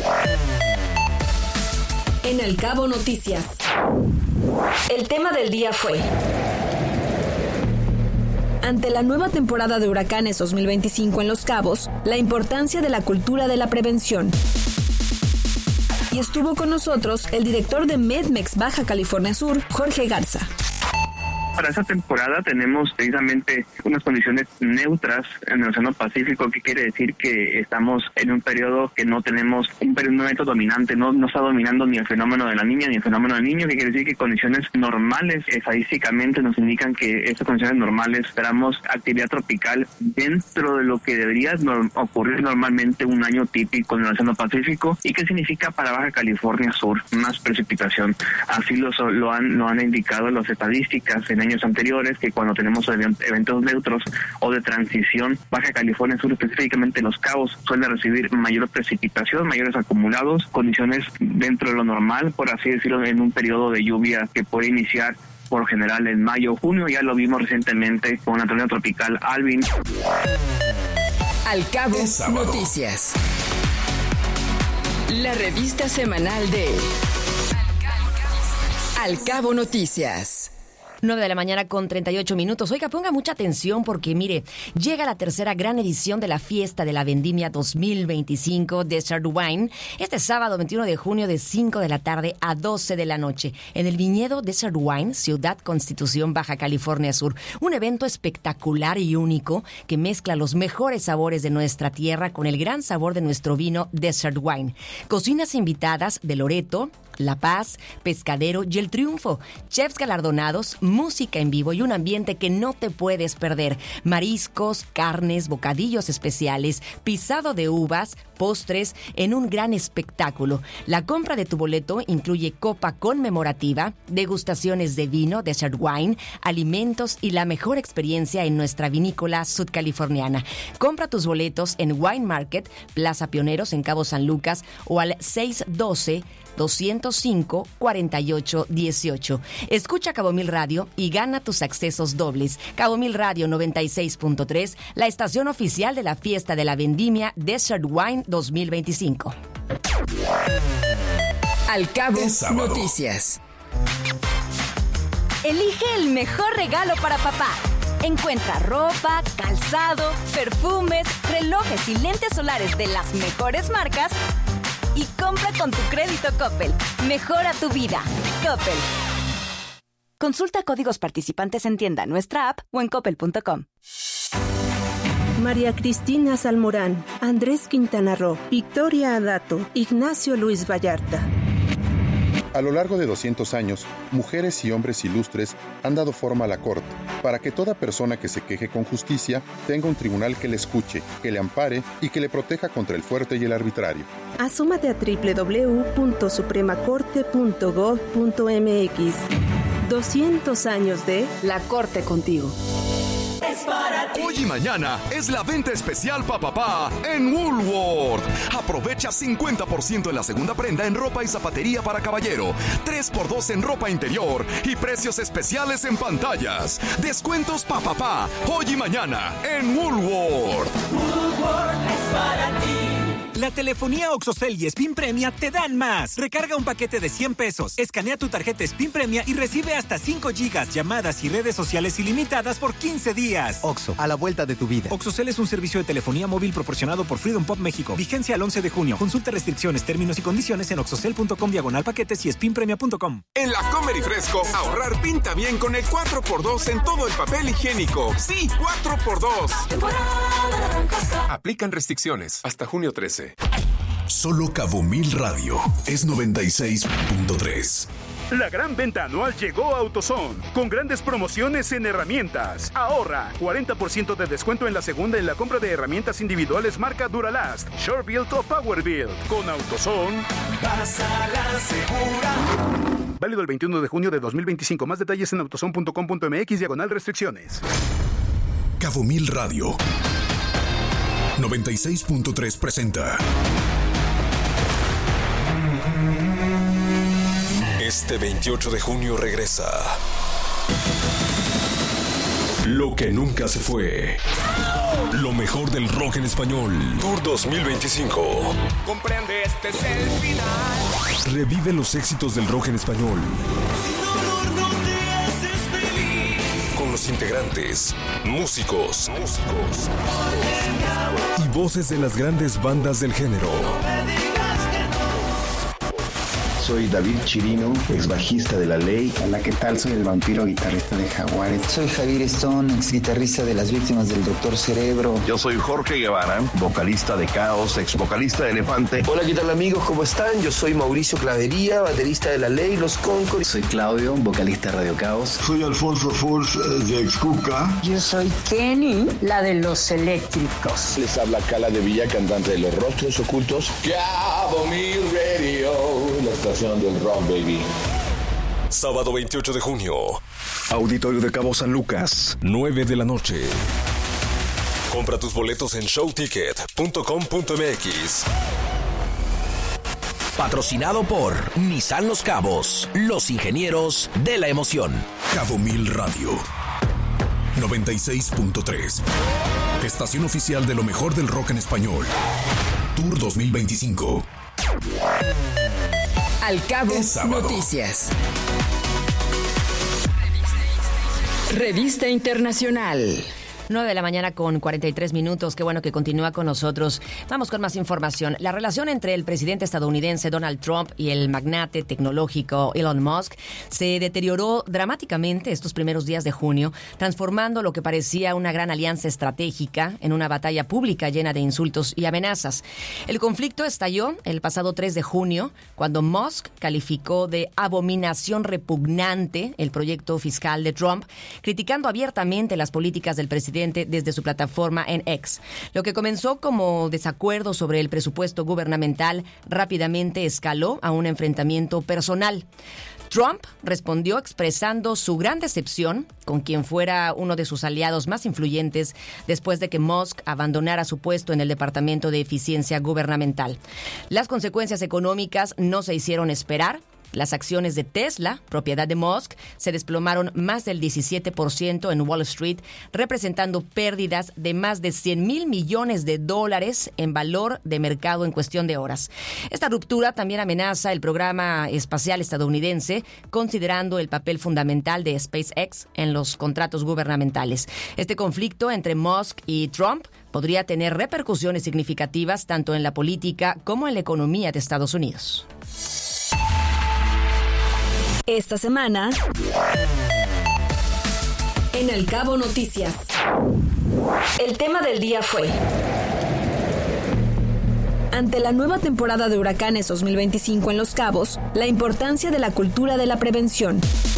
en Al Cabo Noticias, el tema del día fue: ante la nueva temporada de huracanes dos mil veinticinco en Los Cabos, la importancia de la cultura de la prevención. Y estuvo con nosotros el director de Medmex Baja California Sur, Jorge Garza. Para esta temporada tenemos precisamente unas condiciones neutras en el Océano Pacífico, que quiere decir que estamos en un periodo que no tenemos un momento dominante, no, no está dominando ni el fenómeno de la niña ni el fenómeno del niño, que quiere decir que condiciones normales estadísticamente nos indican que estas condiciones normales esperamos actividad tropical dentro de lo que debería no, ocurrir normalmente un año típico en el Océano Pacífico. ¿Y qué significa para Baja California Sur? Más precipitación. Así lo, lo, han, lo han indicado las estadísticas en años anteriores, que cuando tenemos eventos neutros o de transición, Baja California Sur, específicamente Los Cabos, suele recibir mayor precipitación, mayores acumulados, condiciones dentro de lo normal, por así decirlo, en un periodo de lluvia que puede iniciar por lo general en mayo o junio. Ya lo vimos recientemente con la tormenta tropical Alvin. Al Cabo Noticias, la revista semanal de Al Cabo Noticias. nueve de la mañana con treinta y ocho minutos. Oiga, ponga mucha atención porque, mire, llega la tercera gran edición de la Fiesta de la Vendimia dos mil veinticinco Desert Wine este sábado veintiuno de junio de cinco de la tarde a doce de la noche en el viñedo Desert Wine, Ciudad Constitución, Baja California Sur. Un evento espectacular y único que mezcla los mejores sabores de nuestra tierra con el gran sabor de nuestro vino Desert Wine. Cocinas invitadas de Loreto, La Paz, Pescadero y El Triunfo. Chefs galardonados, música en vivo y un ambiente que no te puedes perder. Mariscos, carnes, bocadillos especiales, pisado de uvas, postres en un gran espectáculo. La compra de tu boleto incluye copa conmemorativa, degustaciones de vino, Desert Wine, alimentos y la mejor experiencia en nuestra vinícola sudcaliforniana. Compra tus boletos en Wine Market, Plaza Pioneros en Cabo San Lucas o al seis uno dos, dos cero cinco, cuatro ocho uno ocho. Escucha Cabo Mil Radio y gana tus accesos dobles. Cabo Mil Radio noventa y seis punto tres, la estación oficial de la Fiesta de la Vendimia Desert Wine dos mil veinticinco. Al Cabo Noticias. Elige el mejor regalo para papá. Encuentra ropa, calzado, perfumes, relojes y lentes solares de las mejores marcas y compra con tu crédito Coppel. Mejora tu vida. Coppel. Consulta códigos participantes en tienda, nuestra app o en coppel punto com. María Cristina Salmorán, Andrés Quintana Roo, Victoria Adato, Ignacio Luis Vallarta. A lo largo de doscientos años, mujeres y hombres ilustres han dado forma a la Corte, para que toda persona que se queje con justicia tenga un tribunal que le escuche, que le ampare y que le proteja contra el fuerte y el arbitrario. Asómate a doble u doble u doble u punto suprema corte punto gov punto eme equis. doscientos años de La Corte contigo. Hoy y mañana es la venta especial Papapá en Woolworth. Aprovecha cincuenta por ciento en la segunda prenda en ropa y zapatería para caballero, tres por dos en ropa interior y precios especiales en pantallas. Descuentos Papapá hoy y mañana en Woolworth. Woolworth es para ti. La telefonía OxoCell y Spin Premia te dan más. Recarga un paquete de cien pesos, escanea tu tarjeta Spin Premia y recibe hasta cinco gigas, llamadas y redes sociales ilimitadas por quince días. Oxo, a la vuelta de tu vida. OxoCell es un servicio de telefonía móvil proporcionado por Freedom Pop México. Vigencia al once de junio. Consulta restricciones, términos y condiciones en oxocell punto com diagonal paquetes y spinpremia punto com. En la Comer y Fresco, ahorrar pinta bien con el cuatro por dos en todo el papel higiénico. Sí, cuatro por dos. Aplican restricciones hasta junio trece. Solo Cabo Mil Radio es noventa y seis punto tres. La gran venta anual llegó a AutoZone, con grandes promociones en herramientas. Ahorra cuarenta por ciento de descuento en la segunda en la compra de herramientas individuales marca Duralast, SureBuilt o PowerBuild. Con AutoZone, pasa la segura. Válido el veintiuno de junio de dos mil veinticinco. Más detalles en autozone punto com punto eme equis diagonal restricciones. Cabo Mil Radio noventa y seis punto tres presenta. Este veintiocho de junio regresa Lo que nunca se fue. Lo mejor del rock en español. Tour dos mil veinticinco. Comprende, este es el final. Revive los éxitos del rock en español. Sin dolor no te haces feliz. Con los integrantes, músicos, músicos y voces de las grandes bandas del género. Soy David Chirino, ex bajista de La Ley. Hola, ¿qué tal? Soy el Vampiro, guitarrista de Jaguares. Soy Javier Stone, ex guitarrista de Las Víctimas del Doctor Cerebro. Yo soy Jorge Guevara, vocalista de Caos, ex vocalista de Elefante. Hola, ¿qué tal, amigos? ¿Cómo están? Yo soy Mauricio Clavería, baterista de La Ley, Los Concord. Soy Claudio, vocalista de Radio Caos. Soy Alfonso Force, de ex Cuca. Yo soy Kenny, la de Los Eléctricos. Les habla Cala de Villa, cantante de Los Rostros Ocultos. Cabo Mil Radio, la estación del rock, baby. Sábado veintiocho de junio. Auditorio de Cabo San Lucas, nueve de la noche. Compra tus boletos en show ticket punto com punto eme equis. Patrocinado por Nissan Los Cabos, los ingenieros de la emoción. Cabo Mil Radio noventa y seis punto tres. Estación oficial de lo mejor del rock en español. Tour dos mil veinticinco. Al Cabo Noticias. Revista Internacional. nueve de la mañana con cuarenta y tres minutos. Qué bueno que continúa con nosotros. Vamos con más información. La relación entre el presidente estadounidense Donald Trump y el magnate tecnológico Elon Musk se deterioró dramáticamente estos primeros días de junio, transformando lo que parecía una gran alianza estratégica en una batalla pública llena de insultos y amenazas. El conflicto estalló el pasado tres de junio, cuando Musk calificó de abominación repugnante el proyecto fiscal de Trump, criticando abiertamente las políticas del presidente desde su plataforma en X. Lo que comenzó como desacuerdo sobre el presupuesto gubernamental rápidamente escaló a un enfrentamiento personal. Trump respondió expresando su gran decepción con quien fuera uno de sus aliados más influyentes después de que Musk abandonara su puesto en el Departamento de Eficiencia Gubernamental. Las consecuencias económicas no se hicieron esperar. Las acciones de Tesla, propiedad de Musk, se desplomaron más del diecisiete por ciento en Wall Street, representando pérdidas de más de cien mil millones de dólares en valor de mercado en cuestión de horas. Esta ruptura también amenaza el programa espacial estadounidense, considerando el papel fundamental de SpaceX en los contratos gubernamentales. Este conflicto entre Musk y Trump podría tener repercusiones significativas tanto en la política como en la economía de Estados Unidos. Esta semana en Al Cabo Noticias. El tema del día fue: ante la nueva temporada de huracanes dos mil veinticinco en Los Cabos, la importancia de la cultura de la prevención.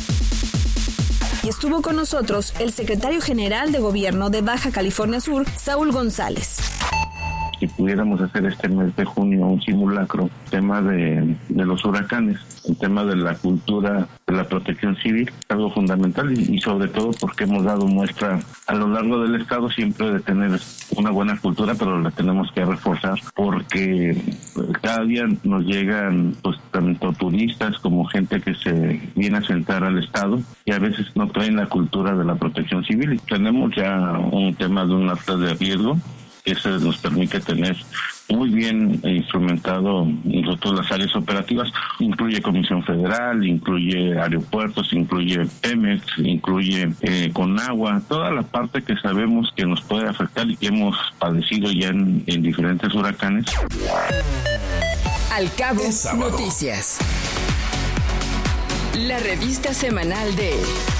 Y estuvo con nosotros el secretario general de Gobierno de Baja California Sur, Saúl González. Si pudiéramos hacer este mes de junio un simulacro, tema de, de los huracanes, el tema de la cultura de la protección civil, algo fundamental y, y sobre todo porque hemos dado muestra a lo largo del estado siempre de tener una buena cultura, pero la tenemos que reforzar porque cada día nos llegan pues tanto turistas como gente que se viene a sentar al estado y a veces no traen la cultura de la protección civil. Y tenemos ya un tema de un acta de riesgo. Eso nos permite tener muy bien instrumentado nosotros las áreas operativas. Incluye Comisión Federal, incluye aeropuertos, incluye Pemex, incluye eh, Conagua, toda la parte que sabemos que nos puede afectar y que hemos padecido ya en, en diferentes huracanes. Al Cabo Noticias. La revista semanal de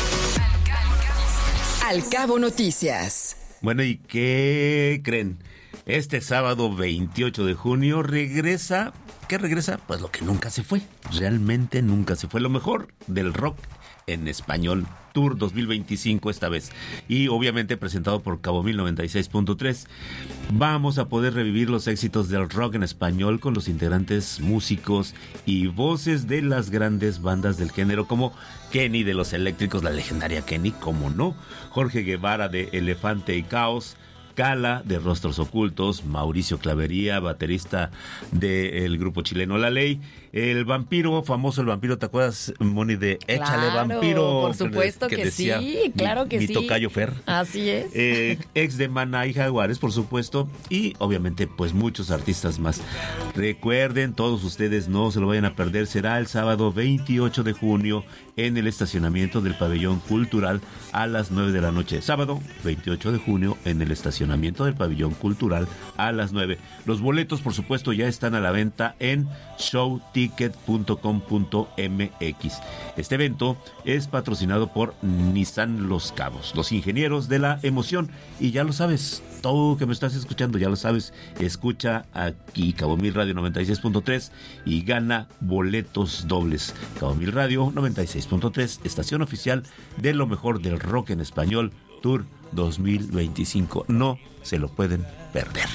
Al Cabo Noticias. Bueno, ¿y qué creen? Este sábado veintiocho de junio regresa, ¿qué regresa? Pues lo que nunca se fue, realmente nunca se fue, lo mejor del rock en español, Tour dos mil veinticinco esta vez, y obviamente presentado por Cabo Mil noventa y seis punto tres. Vamos a poder revivir los éxitos del rock en español con los integrantes, músicos y voces de las grandes bandas del género como Kenny de Los Eléctricos, la legendaria Kenny, como no, Jorge Guevara de Elefante y Caos, Cala de Rostros Ocultos, Mauricio Clavería, baterista del grupo chileno La Ley, el vampiro, famoso el vampiro, ¿te acuerdas, Moni, de Échale Claro, Vampiro? por supuesto que, que sí, claro que mi, sí. Mi tocayo Fer. Así es. Eh, ex de Maná y Jaguares, por supuesto, y obviamente pues muchos artistas más. Recuerden, todos ustedes no se lo vayan a perder, será el sábado veintiocho de junio en el estacionamiento del Pabellón Cultural a las nueve de la noche. Sábado veintiocho de junio en el estacionamiento del Pabellón Cultural a las nueve. Los boletos, por supuesto, ya están a la venta en show ticket punto com punto m x. Este evento es patrocinado por Nissan Los Cabos, los ingenieros de la emoción. Y ya lo sabes, tú que me estás escuchando, ya lo sabes, escucha aquí Cabo Mil Radio noventa y seis punto tres y gana boletos dobles. Cabo Mil Radio noventa y seis punto tres, estación oficial de lo mejor del rock en español, Tour dos mil veinticinco. No se lo pueden perder.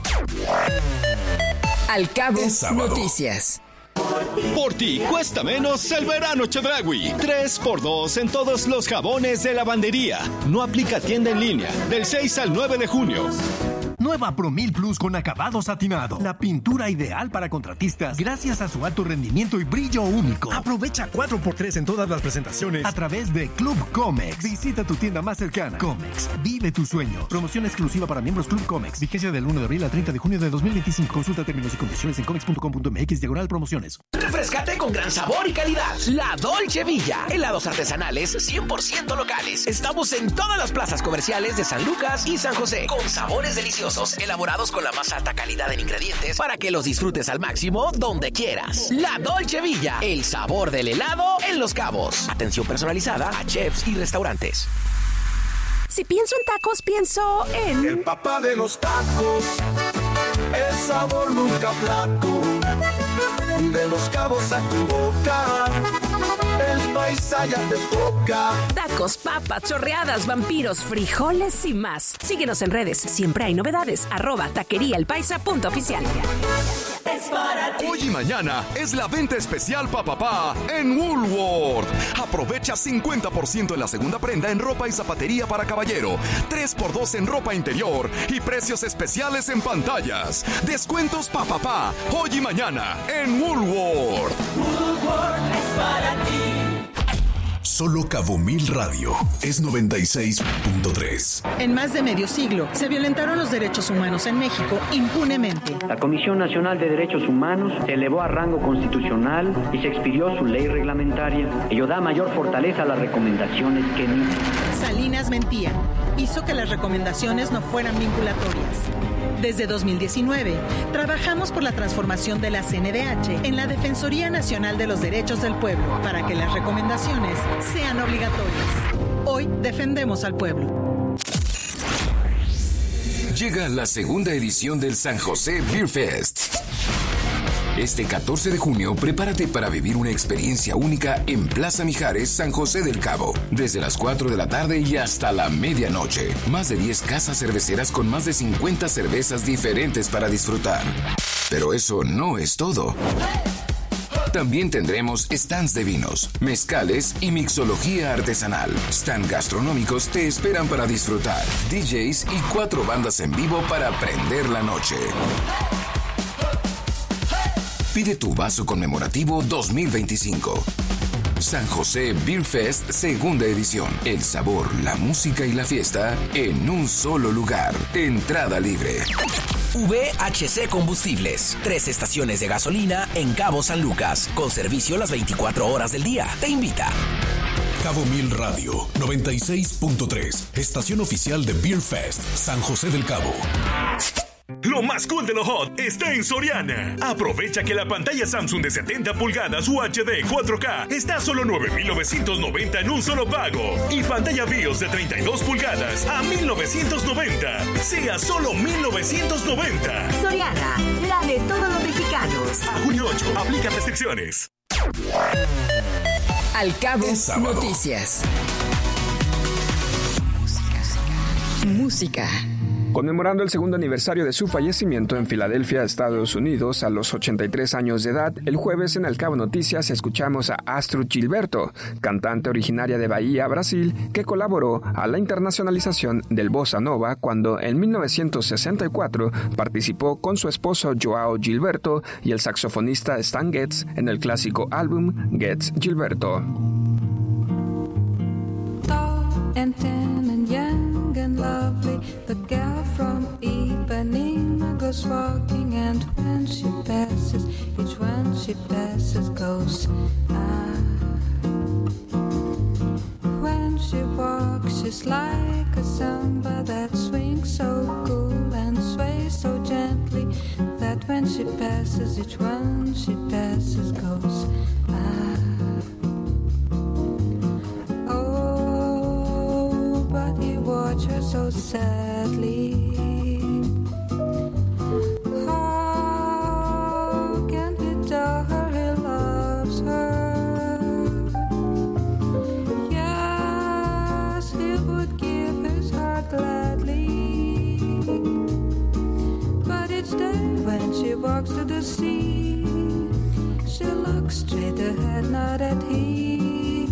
Al Cabo Noticias. Por ti cuesta menos el verano Chedraui. tres por dos en todos los jabones de lavandería. No aplica tienda en línea. Del seis al nueve de junio. Nueva Promil Plus con acabado satinado. La pintura ideal para contratistas gracias a su alto rendimiento y brillo único. Aprovecha cuatro por tres en todas las presentaciones a través de Club Comex. Visita tu tienda más cercana. Comex, vive tu sueño. Promoción exclusiva para miembros Club Comex. Vigencia del uno de abril al treinta de junio de dos mil veinticinco. Consulta términos y condiciones en comex punto com punto m x diagonal promociones. Refrescate con gran sabor y calidad. La Dolce Villa. Helados artesanales cien por ciento locales. Estamos en todas las plazas comerciales de San Lucas y San José. Con sabores deliciosos, elaborados con la más alta calidad en ingredientes para que los disfrutes al máximo donde quieras. La Dolce Villa. El sabor del helado en Los Cabos. Atención personalizada a chefs y restaurantes. Si pienso en tacos, pienso en... El papá de los tacos, el sabor nunca flaco, de Los Cabos a tu boca, el paisa ya te toca. Tacos, papas, chorreadas, vampiros, frijoles y más. Síguenos en redes, siempre hay novedades. Arroba taquería el paisa punto oficial. Es para ti. Hoy y mañana es la venta especial Papapá en Woolworth. Aprovecha cincuenta por ciento en la segunda prenda en ropa y zapatería para caballero, tres por dos en ropa interior y precios especiales en pantallas. Descuentos Papapá hoy y mañana en Woolworth. Woolworth es para ti. Solo Cabo Mil Radio es noventa y seis punto tres. En más de medio siglo se violentaron los derechos humanos en México impunemente. La Comisión Nacional de Derechos Humanos se elevó a rango constitucional y se expidió su ley reglamentaria. Ello da mayor fortaleza a las recomendaciones que emite. Salinas mentía. Hizo que las recomendaciones no fueran vinculatorias. Desde dos mil diecinueve, trabajamos por la transformación de la C N D H en la Defensoría Nacional de los Derechos del Pueblo para que las recomendaciones sean obligatorias. Hoy defendemos al pueblo. Llega la segunda edición del San José Beer Fest. Este catorce de junio, prepárate para vivir una experiencia única en Plaza Mijares, San José del Cabo. Desde las cuatro de la tarde y hasta la medianoche. Más de diez casas cerveceras con más de cincuenta cervezas diferentes para disfrutar. Pero eso no es todo. También tendremos stands de vinos, mezcales y mixología artesanal. Stand gastronómicos te esperan para disfrutar. D Js y cuatro bandas en vivo para prender la noche. Pide tu vaso conmemorativo dos mil veinticinco. San José Beer Fest, segunda edición. El sabor, la música y la fiesta en un solo lugar. Entrada libre. V H C Combustibles. Tres estaciones de gasolina en Cabo San Lucas. Con servicio las veinticuatro horas del día. Te invita. Cabo Mil Radio noventa y seis punto tres. Estación oficial de Beer Fest, San José del Cabo. Lo más cool de lo hot está en Soriana. Aprovecha que la pantalla Samsung de setenta pulgadas U H D cuatro K está a solo nueve mil novecientos noventa en un solo pago. Y pantalla BIOS de treinta y dos pulgadas a mil novecientos noventa. Sí, a solo mil novecientos noventa. Soriana, la de todos los mexicanos. A junio ocho, aplica restricciones. Al Cabo Noticias. Música. Conmemorando el segundo aniversario de su fallecimiento en Filadelfia, Estados Unidos, a los ochenta y tres años de edad, el jueves en Al Cabo Noticias escuchamos a Astrud Gilberto, cantante originaria de Bahía, Brasil, que colaboró a la internacionalización del bossa nova cuando en mil novecientos sesenta y cuatro participó con su esposo Joao Gilberto y el saxofonista Stan Getz en el clásico álbum Getz Gilberto. Young and lovely, the girl from Ipanema goes walking, and when she passes, each one she passes goes ah. When she walks, she's like a samba that swings so cool and sways so gently, that when she passes, each one she passes goes ah. Watch her so sadly. How can he tell her he loves her? Yes, he would give his heart gladly. But each day when she walks to the sea, she looks straight ahead, not at he.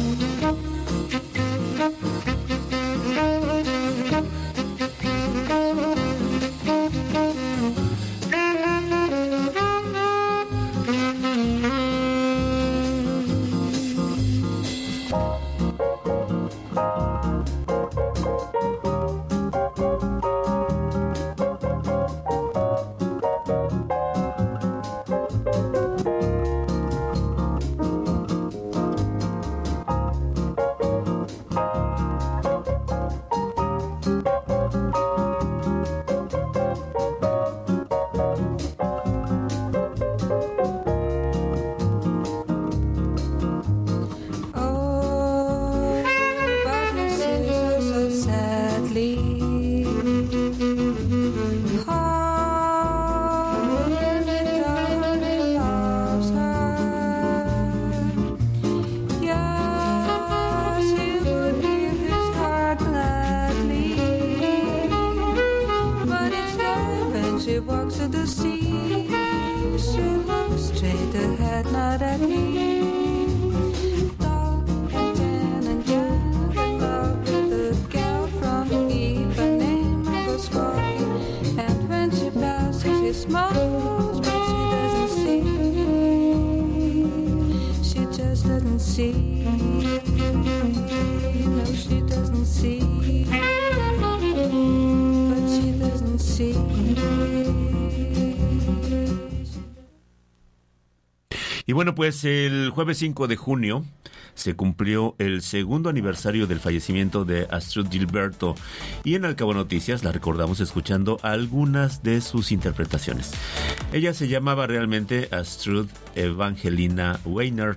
Y bueno, pues el jueves cinco de junio se cumplió el segundo aniversario del fallecimiento de Astrud Gilberto, y en Al Cabo Noticias la recordamos escuchando algunas de sus interpretaciones. Ella se llamaba realmente Astrud Evangelina Weinert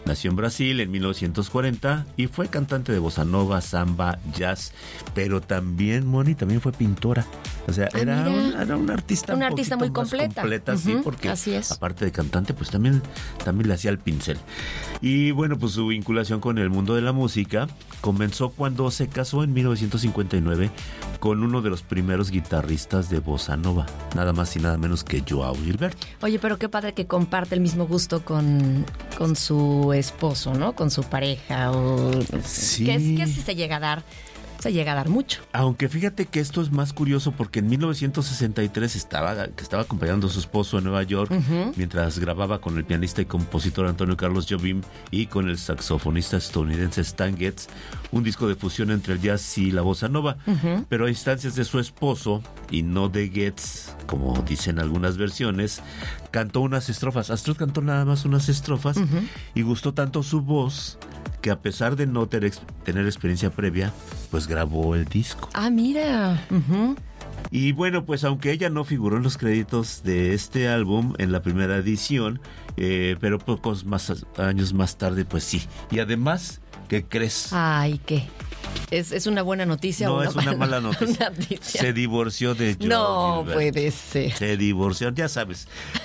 Nació en Brasil en mil novecientos cuarenta y fue cantante de bossa nova, samba, jazz, pero también, Moni, también fue pintora. O sea, ah, era, un, era un artista Una un artista muy más completa. completa, uh-huh, sí, porque así es. aparte de cantante, pues también, también le hacía el pincel. Y bueno, pues su vinculación con el mundo de la música comenzó cuando se casó en mil novecientos cincuenta y nueve con uno de los primeros guitarristas de bossa nova, nada más y nada menos que Joao Gilberto. Oye, pero qué padre que comparte el mismo gusto con, con su esposo, ¿no? Con su pareja. O, sí. Que, es, que si se llega a dar, se llega a dar mucho. Aunque fíjate que esto es más curioso porque en mil novecientos sesenta y tres estaba, que estaba acompañando a su esposo en Nueva York, uh-huh, mientras grababa con el pianista y compositor Antonio Carlos Jobim y con el saxofonista estadounidense Stan Getz, un disco de fusión entre el jazz y la bossa nova, uh-huh, pero a instancias de su esposo y no de Getz, como dicen algunas versiones, cantó unas estrofas. Astrud cantó nada más unas estrofas, uh-huh, y gustó tanto su voz que a pesar de no ter, tener experiencia previa, pues grabó el disco. Ah, mira. Uh-huh. Y bueno, pues aunque ella no figuró en los créditos de este álbum en la primera edición, eh, pero pocos más años más tarde, pues sí. Y además, ¿qué crees? Ay, ¿qué? ¿Es, es una buena noticia no, o una es una mala, mala noticia? noticia? Se divorció de Joao No Gilberto. puede ser. Se divorció, ya sabes.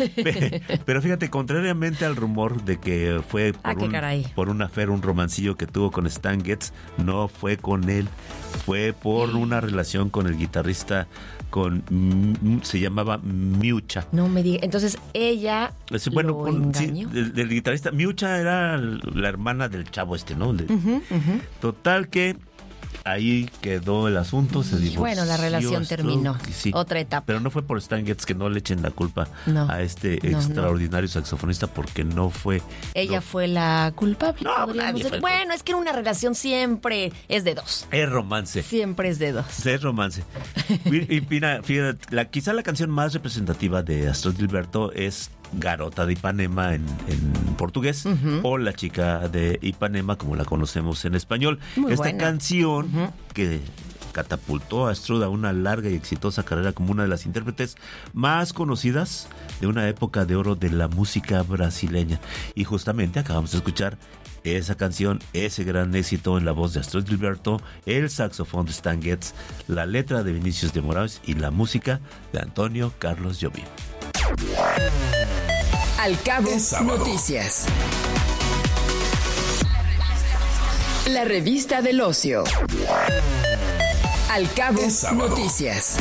Pero fíjate, contrariamente al rumor de que fue por, ah, un, por un affair, un romancillo que tuvo con Stan Getz, no fue con él. Fue por una relación con el guitarrista, con se llamaba Miucha. No me diga. Entonces ella es, bueno, lo con, engañó. Sí, del, del guitarrista. Miucha era la hermana del chavo este, ¿no? De, uh-huh, uh-huh. Total que ahí quedó el asunto, se divorció. Bueno, la relación esto, terminó. Sí, otra etapa. Pero no fue por Stan Getz, que no le echen la culpa no, a este no, extraordinario no. saxofonista, porque no fue. Ella no. fue la culpable. No, nadie fue bueno, es que en una relación siempre es de dos. Es romance. Siempre es de dos. Es romance. Y, y mira, fíjate, la, quizá la canción más representativa de Astrud Gilberto es Garota de Ipanema en, en portugués, uh-huh, o La chica de Ipanema, como la conocemos en español. Muy Esta buena. canción, uh-huh, que catapultó a Astrud a una larga y exitosa carrera como una de las intérpretes más conocidas de una época de oro de la música brasileña. Y justamente acabamos de escuchar esa canción, ese gran éxito en la voz de Astrud Gilberto, el saxofón de Stan Getz, la letra de Vinicius de Moraes y la música de Antonio Carlos Jobim. Al Cabo Noticias. La revista del ocio. Al Cabo Noticias.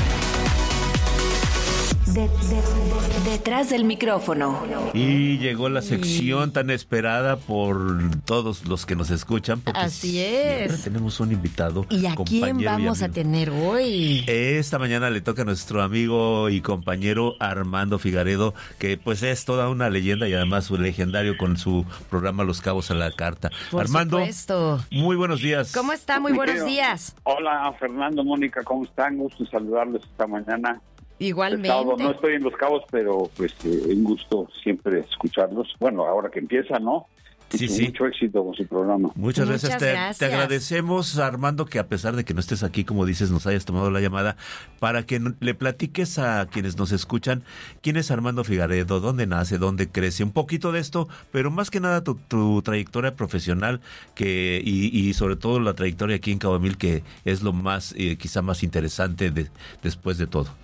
De, de, de, detrás del micrófono. Y llegó la sección tan esperada por todos los que nos escuchan. Así es. Ahora tenemos un invitado. ¿Y a quién vamos a tener hoy? Esta mañana le toca a nuestro amigo y compañero Armando Figaredo, que pues es toda una leyenda y además un legendario con su programa Los Cabos a la Carta. Por Armando, supuesto. Muy buenos días. ¿Cómo está? Muy buenos días. Hola, Fernando, Mónica, ¿cómo están? Gusto saludarles esta mañana. Igualmente. Estado, no estoy en Los Cabos, pero pues eh, un gusto siempre escucharlos. Bueno, ahora que empieza, ¿no? Sí, sí. Mucho éxito con su programa. Muchas, Muchas gracias. Te, gracias. te agradecemos, Armando, que a pesar de que no estés aquí, como dices, nos hayas tomado la llamada para que le platiques a quienes nos escuchan quién es Armando Figaredo, dónde nace, dónde crece, un poquito de esto, pero más que nada tu, tu trayectoria profesional que y, y sobre todo la trayectoria aquí en Cabo Mil, que es lo más, eh, quizá más interesante de, después de todo.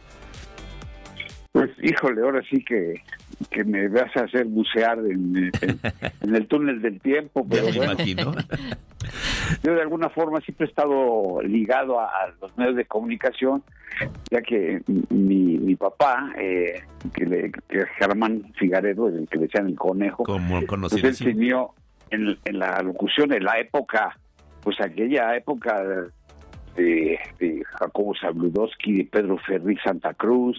Pues, híjole, ahora sí que, que me vas a hacer bucear en, en, en el túnel del tiempo, pero ya me bueno, imagino. Yo de alguna forma siempre he estado ligado a, a los medios de comunicación, ya que mi, mi papá, eh, que, le, que es Germán Figaredo, el que le decían el conejo, como conocido, pues él se unió en, en la locución en la época, pues aquella época de, de Jacobo Zabludowski, de Pedro Ferri Santa Cruz,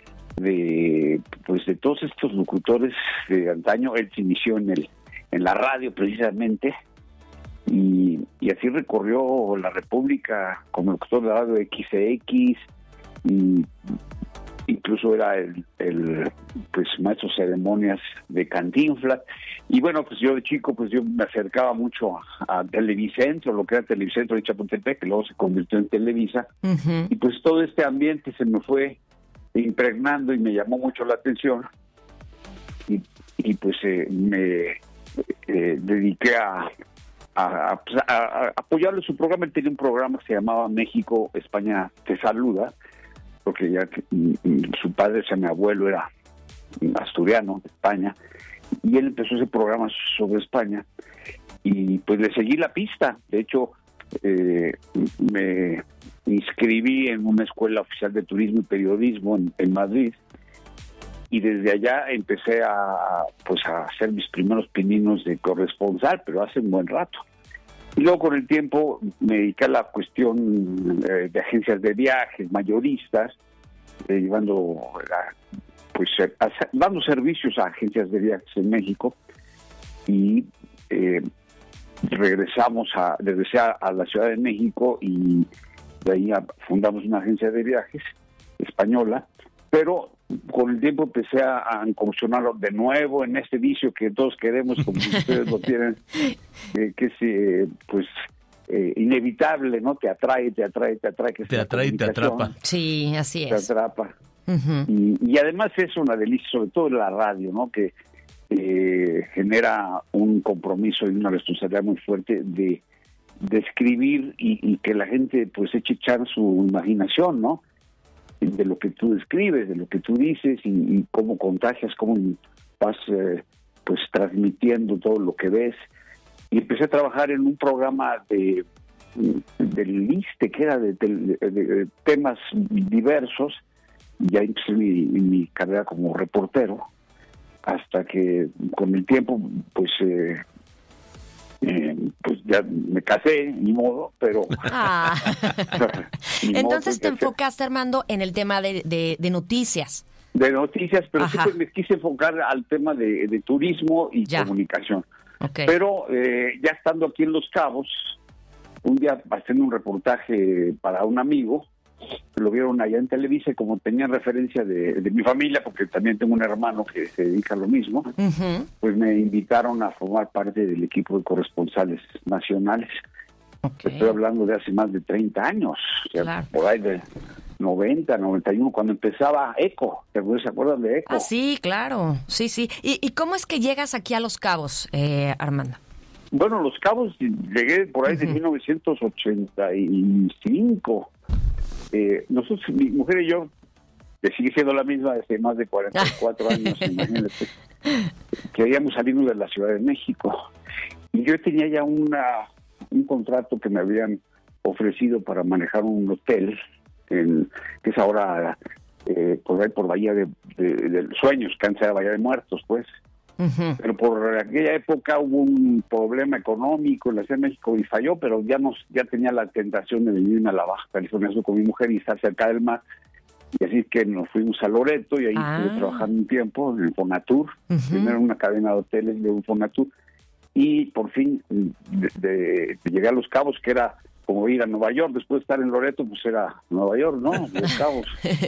de pues de todos estos locutores de antaño. Él se inició en el en la radio precisamente y, y así recorrió la República como locutor de radio X X, y incluso era el, el pues maestro de ceremonias de Cantinflas. Y bueno, pues yo de chico pues yo me acercaba mucho a, a Televicentro, lo que era Televicentro de Chapultepec, que luego se convirtió en Televisa. Uh-huh. Y pues todo este ambiente se me fue impregnando y me llamó mucho la atención, y, y pues eh, me eh, dediqué a, a, a, a apoyarle su programa. Él tenía un programa que se llamaba México, España te saluda, porque ya que, y, y su padre, o sea, mi abuelo era asturiano de España, y él empezó ese programa sobre España, y pues le seguí la pista. De hecho, eh, me inscribí en una escuela oficial de turismo y periodismo en, en Madrid, y desde allá empecé a pues a hacer mis primeros pininos de corresponsal, pero hace un buen rato. Y luego con el tiempo me dediqué a la cuestión eh, de agencias de viajes, mayoristas, eh, llevando la, pues a, dando servicios a agencias de viajes en México, y eh, regresamos a regresé a, a la Ciudad de México, y de ahí a, fundamos una agencia de viajes española, pero con el tiempo empecé a, a incursionar de nuevo en este vicio que todos queremos, como ustedes lo tienen, eh, que es eh, pues eh, inevitable, ¿no? Te atrae, te atrae, te atrae. Que te atrae y te atrapa. Sí, así es. Te atrapa. Uh-huh. y, y además es una delicia, sobre todo en la radio, ¿no? Que eh, genera un compromiso y una responsabilidad muy fuerte de, de escribir y, y que la gente pues eche echar su imaginación, ¿no? De lo que tú escribes, de lo que tú dices, y, y cómo contagias, cómo vas eh, pues transmitiendo todo lo que ves. Y empecé a trabajar en un programa de del liste que era de, de, de, de temas diversos. Ya empecé mi, mi carrera como reportero, hasta que con el tiempo pues eh, Eh, pues ya me casé, ni modo, pero... Ah. ni Entonces modo, te enfocaste, Armando, en el tema de, de, de noticias. De noticias, pero Ajá. siempre me quise enfocar al tema de, de turismo y ya. comunicación. Okay. Pero eh, ya estando aquí en Los Cabos, un día haciendo un reportaje para un amigo, lo vieron allá en Televisa, y como tenían referencia de, de mi familia, porque también tengo un hermano que se dedica a lo mismo, uh-huh. pues me invitaron a formar parte del equipo de corresponsales nacionales. Okay. Estoy hablando de hace más de treinta años, o sea, claro. por ahí de noventa, noventa y uno, cuando empezaba ECO. ¿Se acuerdan de ECO? Ah, sí, claro, sí, sí. ¿Y, y cómo es que llegas aquí a Los Cabos, eh, Armando? Bueno, Los Cabos llegué por ahí uh-huh. de mil novecientos ochenta y cinco. Eh, nosotros, mi mujer y yo, que sigue siendo la misma desde más de cuarenta y cuatro años, imagínate, queríamos salirnos de la Ciudad de México. Y yo tenía ya una un contrato que me habían ofrecido para manejar un hotel, en, que es ahora eh, por ahí por Bahía de, de, de Sueños, que antes era Bahía de Muertos, pues. Uh-huh. Pero por aquella época hubo un problema económico en la Ciudad de México y falló, pero ya nos ya tenía la tentación de venirme a la Baja California Sur con mi mujer y estar cerca del mar, y así que nos fuimos a Loreto, y ahí ah. estuve trabajando un tiempo en el Fonatur, uh-huh. primero en una cadena de hoteles, luego en Fonatur, y por fin de, de, de llegué a Los Cabos, que era como ir a Nueva York. Después de estar en Loreto, pues era Nueva York, ¿no? Los Cabos.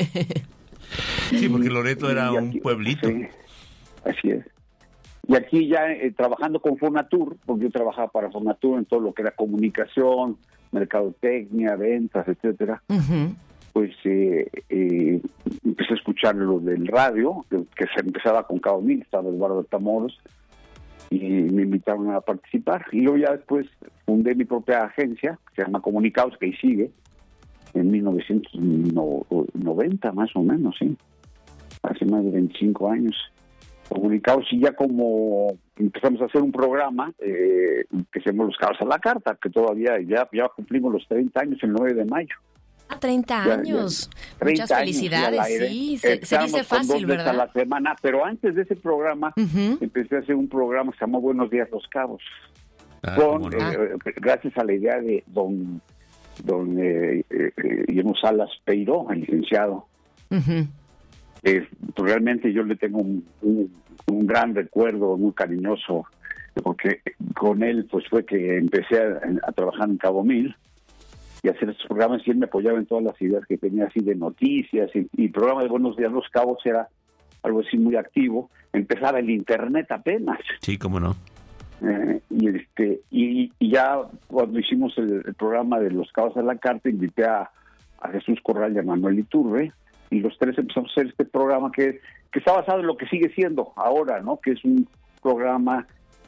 Sí, porque Loreto era aquí, un pueblito. Sí, así es. Y aquí ya eh, trabajando con Fonatur, porque yo trabajaba para Fonatur en todo lo que era comunicación, mercadotecnia, ventas, etcétera. Uh-huh. Pues eh, eh, empecé a escuchar lo del radio, que, que se empezaba con Cabo Mil, estaba Eduardo Tamoros, y me invitaron a participar. Y luego ya después fundé mi propia agencia, que se llama Comunicados, que ahí sigue, en mil novecientos noventa más o menos, sí, hace más de veinticinco años. Comunicados, y ya como empezamos a hacer un programa eh, que se llama Los Cabos a la Carta, que todavía ya, ya cumplimos los treinta años el nueve de mayo. Ah, treinta años. Ya, ya, muchas treinta felicidades, años, sí, se, se dice fácil, ¿verdad? A la semana, pero antes de ese programa uh-huh. empecé a hacer un programa que se llamó Buenos Días Los Cabos, ah, con no? eh, gracias a la idea de don don eh, eh, Guillermo Salas Peiró, el licenciado. Uh-huh. Eh, pues realmente yo le tengo un, un, un gran recuerdo muy cariñoso, porque con él pues fue que empecé a, a trabajar en Cabo Mil y hacer estos programas, y él me apoyaba en todas las ideas que tenía, así de noticias, y, y programa de Buenos Días Los Cabos era algo así muy activo. Empezaba el internet apenas. Sí, cómo no. Eh, y este y, y ya cuando hicimos el, el programa de Los Cabos a la Carta, invité a, a Jesús Corral y a Manuel Iturbe, y los tres empezamos a hacer este programa que, que está basado en lo que sigue siendo ahora, ¿no? Que es un programa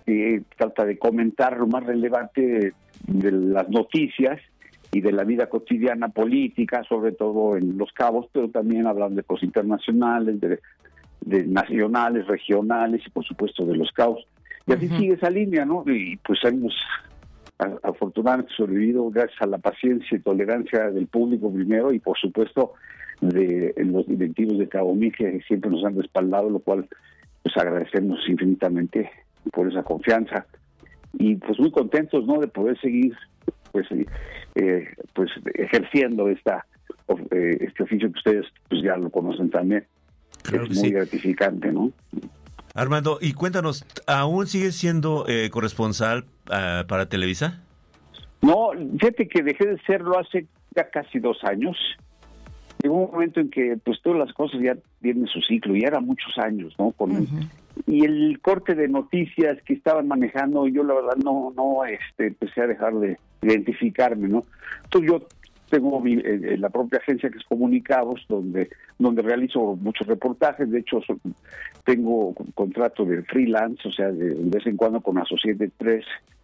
que trata de comentar lo más relevante de, de las noticias y de la vida cotidiana política, sobre todo en Los Cabos, pero también hablan de cosas internacionales, de, de nacionales, regionales y por supuesto de Los Cabos. Y así uh-huh. sigue esa línea, ¿no? Y pues hemos afortunadamente sobrevivido gracias a la paciencia y tolerancia del público primero y por supuesto de los directivos de Cabo Mil que siempre nos han respaldado, lo cual pues agradecemos infinitamente por esa confianza y pues muy contentos, ¿no?, de poder seguir pues eh, pues ejerciendo esta eh, este oficio que ustedes pues ya lo conocen también. Claro, es muy sí. gratificante, ¿no? Armando, y cuéntanos, ¿aún sigues siendo eh, corresponsal uh, para Televisa? No, fíjate que dejé de serlo hace ya casi dos años. Llegó un momento en que pues todas las cosas ya tienen su ciclo, y era muchos años, ¿no? Con uh-huh. Y el corte de noticias que estaban manejando, yo la verdad no, no este, empecé a dejar de identificarme, ¿no? Entonces yo tengo mi, eh, la propia agencia que es Comunicados, donde donde realizo muchos reportajes. De hecho, so, tengo contrato de freelance, o sea, de, de vez en cuando con Associated Press,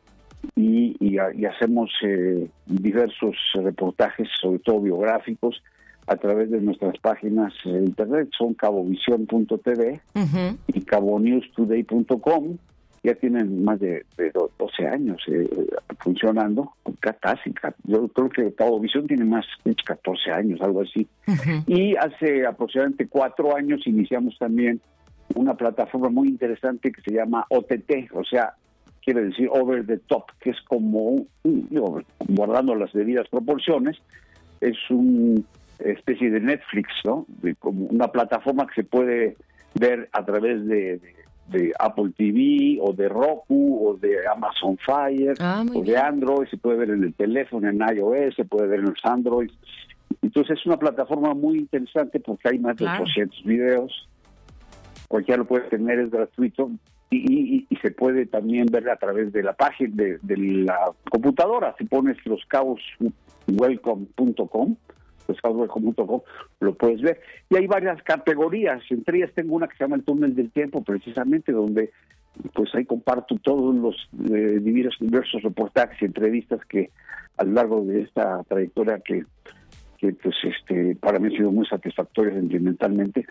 y, y, y hacemos eh, diversos reportajes, sobre todo biográficos, a través de nuestras páginas de internet. Son cabovisión punto t v uh-huh. y cabonewstoday punto com. Ya tienen más de, de doce años eh, funcionando, casi. Yo creo que Cabovisión tiene más de catorce años, algo así. Uh-huh. Y hace aproximadamente cuatro años iniciamos también una plataforma muy interesante que se llama O T T, o sea, quiere decir Over the Top, que es como, un, guardando las debidas proporciones, es una especie de Netflix, ¿no? De, como una plataforma que se puede ver a través de... de de Apple T V o de Roku o de Amazon Fire ah, o de bien. Android, se puede ver en el teléfono, en iOS, se puede ver en los Android. Entonces es una plataforma muy interesante porque hay más claro. de doscientos videos, cualquiera lo puede tener, es gratuito y, y, y se puede también ver a través de la página de, de la computadora. Si pones los cabos welcome punto com, los cabos welcome punto com, lo puedes ver. Y hay varias categorías, entre ellas tengo una que se llama El Túnel del Tiempo, precisamente, donde pues ahí comparto todos los eh, diversos, diversos reportajes y entrevistas que a lo largo de esta trayectoria que, que pues este para mí ha sido muy satisfactoria sentimentalmente.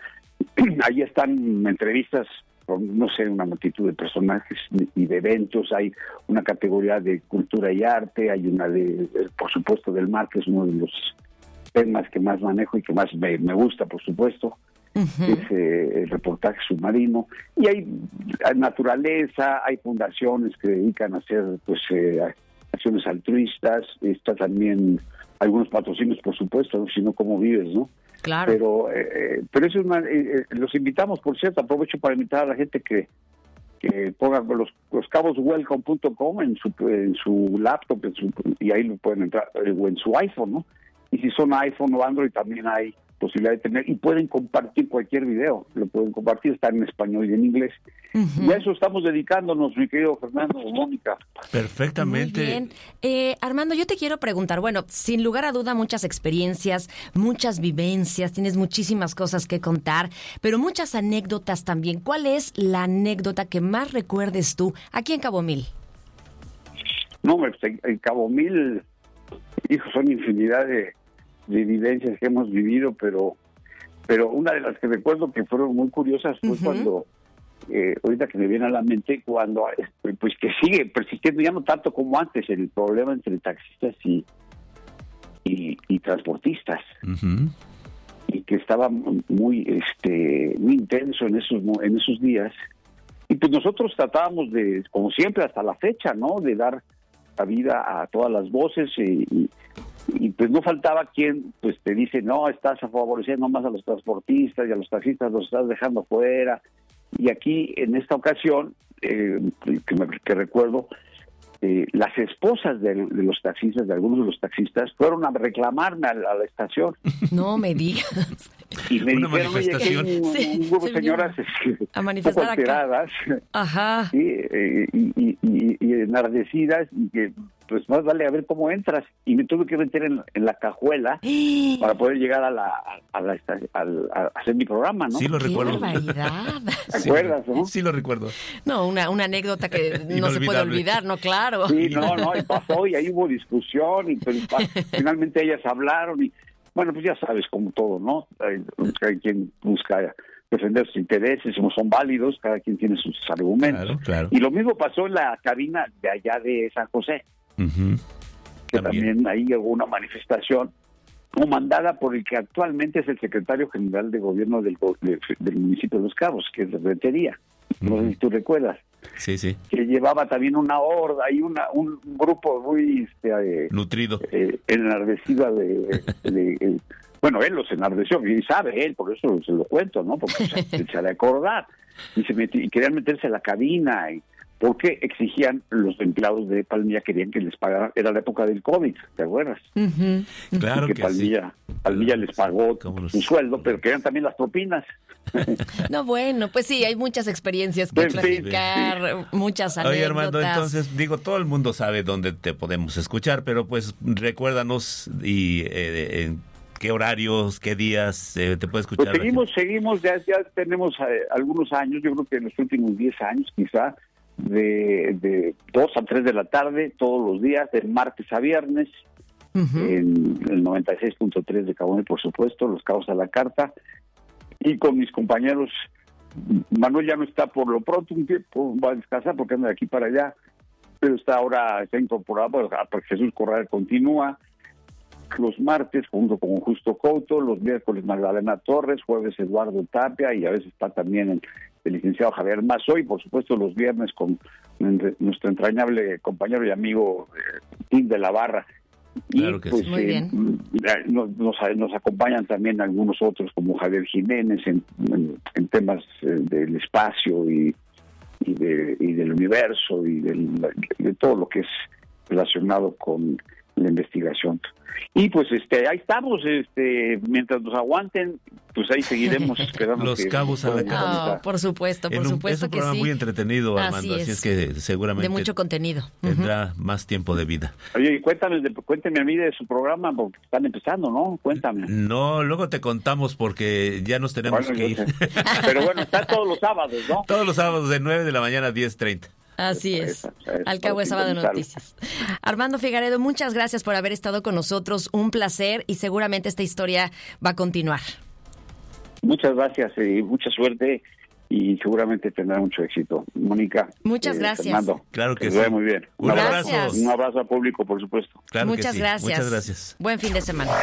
Ahí están entrevistas con, no sé, una multitud de personajes y de eventos. Hay una categoría de cultura y arte, hay una de, por supuesto, del mar, que es uno de los temas que más manejo y que más me, me gusta, por supuesto. Uh-huh. Es eh, el reportaje submarino, y hay, hay naturaleza, hay fundaciones que dedican a hacer pues eh, acciones altruistas, está también algunos patrocinios, por supuesto, ¿no? Si no, ¿cómo vives, no? Claro. Pero eh, pero eso es una, eh, los invitamos, por cierto, aprovecho para invitar a la gente que que pongan los, los cabos welcome punto com en su en su laptop, en su, y ahí lo pueden entrar, o en su iPhone, ¿no? Y si son iPhone o Android también hay posibilidad de tener, y pueden compartir cualquier video, lo pueden compartir, está en español y en inglés. Uh-huh. Y a eso estamos dedicándonos, mi querido Fernando o Mónica. Perfectamente. Muy bien. Eh, Armando, yo te quiero preguntar, bueno, sin lugar a duda muchas experiencias, muchas vivencias, tienes muchísimas cosas que contar, pero muchas anécdotas también. ¿Cuál es la anécdota que más recuerdes tú aquí en Cabo Mil? No, pues en, en Cabo Mil, hijo, son infinidad de de vivencias que hemos vivido, pero pero una de las que recuerdo que fueron muy curiosas fue uh-huh. cuando, eh, ahorita que me viene a la mente, cuando pues que sigue persistiendo, ya no tanto como antes, el problema entre taxistas y y, y transportistas, uh-huh. y que estaba muy este muy intenso en esos en esos días, y pues nosotros tratábamos de, como siempre hasta la fecha, ¿no?, de dar cabida a todas las voces, y, y y pues no faltaba quien pues te dice, no, estás favoreciendo más a los transportistas y a los taxistas los estás dejando fuera. Y aquí en esta ocasión eh, que, me, que recuerdo, eh, las esposas de, de los taxistas, de algunos de los taxistas, fueron a reclamarme a, a la estación. No me digas. Y me Una dijeron, manifestación. oye, que hay un, Sí, un grupo de se señoras a manifestar un poco alteradas, acá. Ajá. ¿sí? eh, y, y, y, y enardecidas, y que pues más vale a ver cómo entras. Y me tuve que meter en, en la cajuela para poder llegar a la a, la, a, a hacer mi programa, ¿no? Sí, lo recuerdo. ¡Qué barbaridad! ¿Te acuerdas, no? Sí, lo recuerdo. No, una, una anécdota que no se puede olvidar, ¿no? Claro. Sí, no, no, y pasó, y ahí hubo discusión, y pues, finalmente ellas hablaron, y bueno, pues ya sabes, como todo, ¿no? Hay, hay quien busca defender sus intereses, no son válidos, cada quien tiene sus argumentos. Claro, claro. Y lo mismo pasó en la cabina de allá de San José, uh-huh. que también. también ahí hubo una manifestación comandada por el que actualmente es el secretario general de gobierno del, de, del municipio de Los Cabos, que es de Rentería. No sé si tú recuerdas. Sí, sí. Que llevaba también una horda y una un grupo muy este, nutrido, eh, enardecido de, de, de bueno, él los enardeció, y sabe él, por eso se lo cuento, ¿no? Porque se, se ha de acordar. Y, se metió, y querían meterse a la cabina, y, porque exigían, los empleados de Palmilla querían que les pagaran, era la época del COVID, ¿te acuerdas? Uh-huh. Claro y que, que Palmilla, sí. Palmilla les pagó los... su sueldo, pero querían también las propinas. No, bueno, pues sí, hay muchas experiencias que sí, platicar, sí, sí. muchas anécdotas. Oye, Armando, entonces, digo, todo el mundo sabe dónde te podemos escuchar, pero pues recuérdanos y eh, en qué horarios, qué días eh, te puede escuchar. Pues seguimos, seguimos, ya, ya tenemos eh, algunos años, yo creo que en los últimos diez años quizá, de, de dos a tres de la tarde, todos los días, de martes a viernes, uh-huh. en el noventa y seis punto tres de Cabo, por supuesto, Los Cabos a la Carta, y con mis compañeros. Manuel ya no está por lo pronto, un tiempo va a descansar porque anda de aquí para allá, pero está ahora, está incorporado, porque Jesús Corral continúa. Los martes junto con Justo Couto, los miércoles Magdalena Torres, jueves Eduardo Tapia, y a veces está también el, el licenciado Javier Mazo, y por supuesto los viernes con nuestro entrañable compañero y amigo eh, Tim de la Barra. Claro y que pues sí. Muy bien. eh, nos, nos, nos acompañan también algunos otros como Javier Jiménez en, en, en temas eh, del espacio y, y, de, y del universo y del, de todo lo que es relacionado con la investigación. Y pues este ahí estamos, este mientras nos aguanten, pues ahí seguiremos esperando. Los que Cabos a la Carta. Oh, por supuesto, por un, supuesto es un que programa sí. muy entretenido, Armando, así, así es. es que seguramente de mucho contenido. Tendrá uh-huh. más tiempo de vida. Oye, y cuéntame, de, cuéntame a mí de su programa, porque están empezando, ¿no? Cuéntame. No, luego te contamos porque ya nos tenemos bueno, que ir. Pero bueno, está todos los sábados, ¿no? Todos los sábados de nueve de la mañana a diez treinta. Así es, al cabo de Sábado Noticias. Armando Figaredo, muchas gracias por haber estado con nosotros, un placer, y seguramente esta historia va a continuar. Muchas gracias y mucha suerte, y seguramente tendrá mucho éxito. Mónica. Muchas eh, gracias. Fernando, claro que, que sí. vaya muy bien. Un gracias. abrazo. Un abrazo al público, por supuesto. Claro muchas que sí. gracias. Muchas gracias. Buen fin de semana.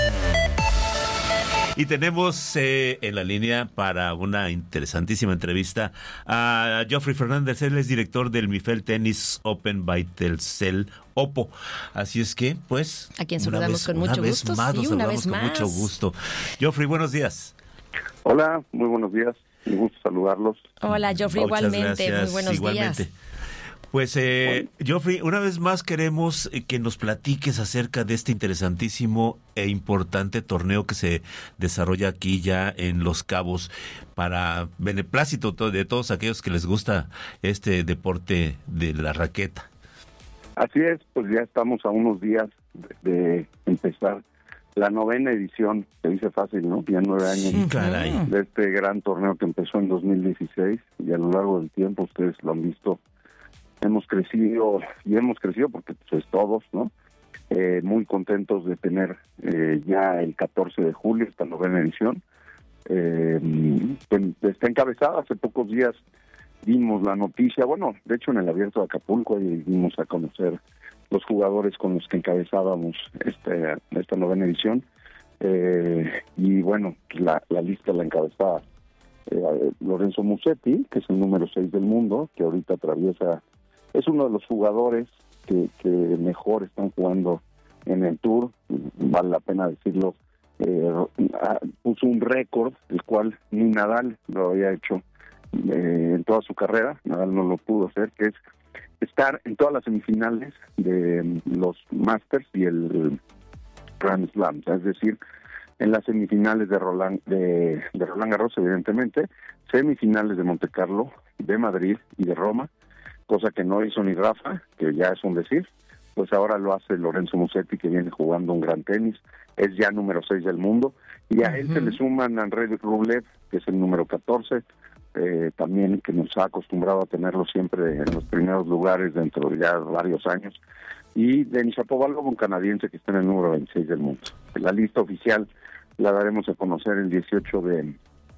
Y tenemos eh, en la línea para una interesantísima entrevista a Geoffrey Fernández. Él es director del Mifel Tennis Open by Telcel Oppo. Así es que, pues, a quien saludamos con mucho vez gusto. Más, sí, nos una vez con más. mucho gusto. Geoffrey, buenos días. Hola, muy buenos días. Un gusto saludarlos. Hola, Geoffrey, Muchas igualmente. Gracias, muy buenos igualmente. días. Pues, eh, Geoffrey, una vez más queremos que nos platiques acerca de este interesantísimo e importante torneo que se desarrolla aquí ya en Los Cabos para beneplácito de todos aquellos que les gusta este deporte de la raqueta. Así es, pues ya estamos a unos días de, de empezar la novena edición, se dice fácil, ¿no? Ya nueve años sí, caray. de este gran torneo que empezó en dos mil dieciséis, y a lo largo del tiempo ustedes lo han visto. Hemos crecido, y hemos crecido porque pues todos, ¿no? Eh, muy contentos de tener eh, ya el catorce de julio esta novena edición. Eh, está encabezada, hace pocos días dimos la noticia, bueno, de hecho en el Abierto de Acapulco, ahí dimos a conocer los jugadores con los que encabezábamos este, esta novena edición. Eh, y bueno, la, la lista la encabezaba eh, Lorenzo Musetti, que es el número seis del mundo, que ahorita atraviesa... Es uno de los jugadores que, que mejor están jugando en el Tour, vale la pena decirlo. Eh, puso un récord, el cual ni Nadal lo había hecho eh, en toda su carrera. Nadal no lo pudo hacer, que es estar en todas las semifinales de los Masters y el Grand Slam, es decir, en las semifinales de Roland, de, de Roland Garros, evidentemente, semifinales de Monte Carlo, de Madrid y de Roma, cosa que no hizo ni Rafa, que ya es un decir, pues ahora lo hace Lorenzo Musetti, que viene jugando un gran tenis, es ya número seis del mundo, y a uh-huh. él se le suman Andrei Rublev, que es el número catorce, eh, también que nos ha acostumbrado a tenerlo siempre en los primeros lugares dentro de ya varios años, y Denis Shapovalov, un canadiense que está en el número veintiséis del mundo. La lista oficial la daremos a conocer el dieciocho de,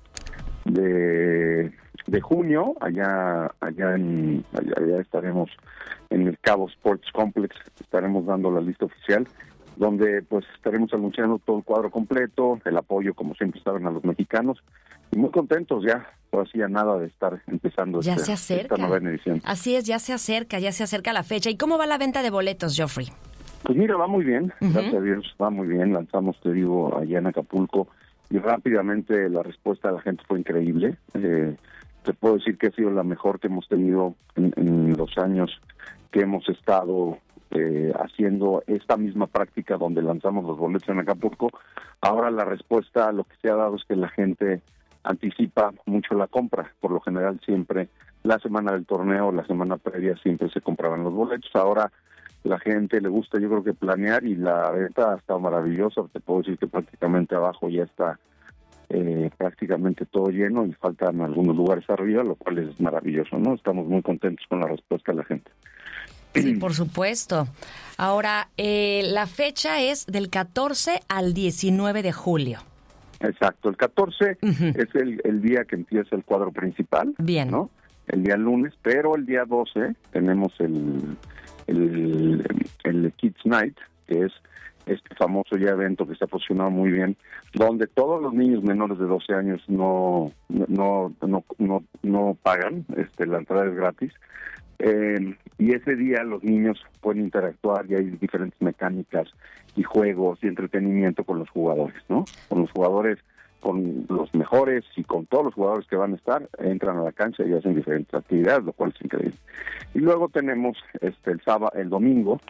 de, de junio, allá allá en allá, allá estaremos en el Cabo Sports Complex, estaremos dando la lista oficial, donde pues estaremos anunciando todo el cuadro completo, el apoyo como siempre saben a los mexicanos, y muy contentos ya, pues hacía nada de estar empezando ya este, se acerca. esta novena edición. Así es, ya se acerca, ya se acerca la fecha. ¿Y cómo va la venta de boletos, Geoffrey? Pues mira, va muy bien, uh-huh. gracias a Dios, va muy bien. Lanzamos, te digo, allá en Acapulco y rápidamente la respuesta de la gente fue increíble. Eh, te puedo decir que ha sido la mejor que hemos tenido en, en los años que hemos estado eh, haciendo esta misma práctica donde lanzamos los boletos en Acapulco. Ahora la respuesta a lo que se ha dado es que la gente anticipa mucho la compra. Por lo general siempre la semana del torneo, la semana previa siempre se compraban los boletos. Ahora la gente le gusta, yo creo que planear, y la venta está maravillosa. Te puedo decir que prácticamente abajo ya está eh, prácticamente todo lleno y faltan algunos lugares arriba, lo cual es maravilloso, ¿no? Estamos muy contentos con la respuesta de la gente. Sí, por supuesto. Ahora, eh, la fecha es del catorce al diecinueve de julio. Exacto, el catorce uh-huh. es el, el día que empieza el cuadro principal. Bien. ¿No? El día lunes, pero el día doce tenemos el... El, el Kids Night, que es este famoso ya evento que se ha posicionado muy bien, donde todos los niños menores de doce años no no no no, no pagan, este la entrada es gratis, eh, y ese día los niños pueden interactuar y hay diferentes mecánicas y juegos y entretenimiento con los jugadores, ¿no? Con los jugadores, con los mejores y con todos los jugadores que van a estar, entran a la cancha y hacen diferentes actividades, lo cual es increíble. Y luego tenemos este el sábado, el domingo,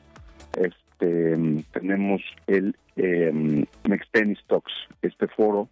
este tenemos el eh, Next Tennis Talks, este foro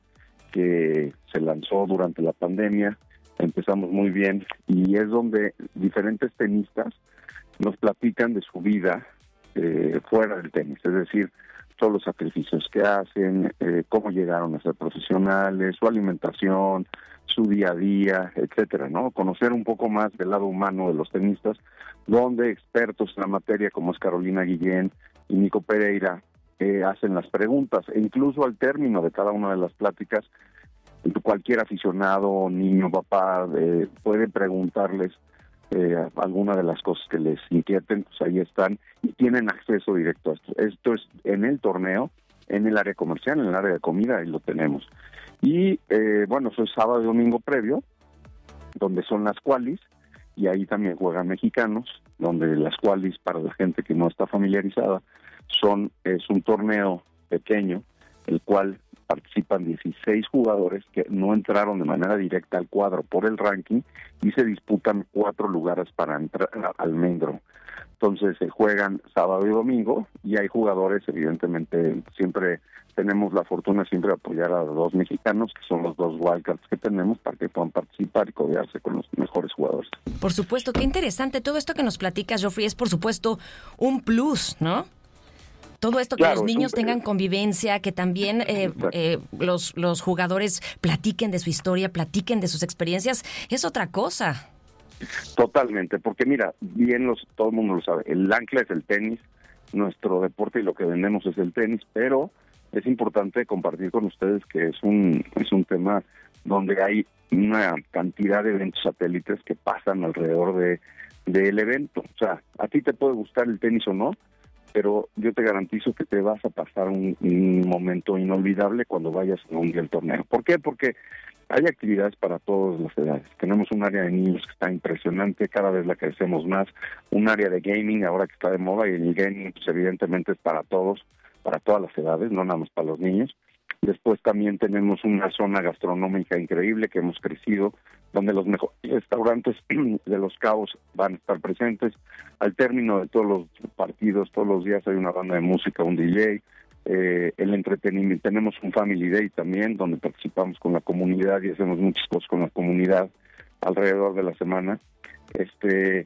que se lanzó durante la pandemia. Empezamos muy bien y es donde diferentes tenistas nos platican de su vida eh, fuera del tenis, es decir, todos los sacrificios que hacen, eh, cómo llegaron a ser profesionales, su alimentación, su día a día, etcétera, ¿no? Conocer un poco más del lado humano de los tenistas, donde expertos en la materia como es Carolina Guillén y Nico Pereira eh, hacen las preguntas, e incluso al término de cada una de las pláticas, cualquier aficionado, niño, papá, eh, puede preguntarles Eh, alguna de las cosas que les inquieten, pues ahí están y tienen acceso directo a esto. Esto es en el torneo, en el área comercial, en el área de comida, ahí lo tenemos. Y eh, bueno, eso es sábado y domingo previo, donde son las qualis, y ahí también juegan mexicanos, donde las qualis, para la gente que no está familiarizada, son es un torneo pequeño, el cual participan dieciséis jugadores que no entraron de manera directa al cuadro por el ranking y se disputan cuatro lugares para entrar al main draw. Entonces se juegan sábado y domingo y hay jugadores, evidentemente, siempre tenemos la fortuna siempre de apoyar a dos mexicanos, que son los dos wildcards que tenemos, para que puedan participar y codearse con los mejores jugadores. Por supuesto, qué interesante. Todo esto que nos platicas, Geoffrey, es por supuesto un plus, ¿no? Todo esto, que claro, los niños un... tengan convivencia, que también eh, eh, los, los jugadores platiquen de su historia, platiquen de sus experiencias, es otra cosa. Totalmente, porque mira, bien los todo el mundo lo sabe, el ancla es el tenis, nuestro deporte y lo que vendemos es el tenis, pero es importante compartir con ustedes que es un es un tema donde hay una cantidad de eventos satélites que pasan alrededor de del evento. O sea, a ti te puede gustar el tenis o no, pero yo te garantizo que te vas a pasar un, un momento inolvidable cuando vayas a un día al torneo. ¿Por qué? Porque hay actividades para todas las edades. Tenemos un área de niños que está impresionante, cada vez la crecemos más, un área de gaming ahora que está de moda, y el gaming pues, evidentemente es para todos, para todas las edades, no nada más para los niños. Después también tenemos una zona gastronómica increíble que hemos crecido, donde los mejores restaurantes de Los Cabos van a estar presentes. Al término de todos los partidos, todos los días hay una banda de música, un D J, eh, el entretenimiento. Tenemos un Family Day también, donde participamos con la comunidad y hacemos muchas cosas con la comunidad alrededor de la semana. Este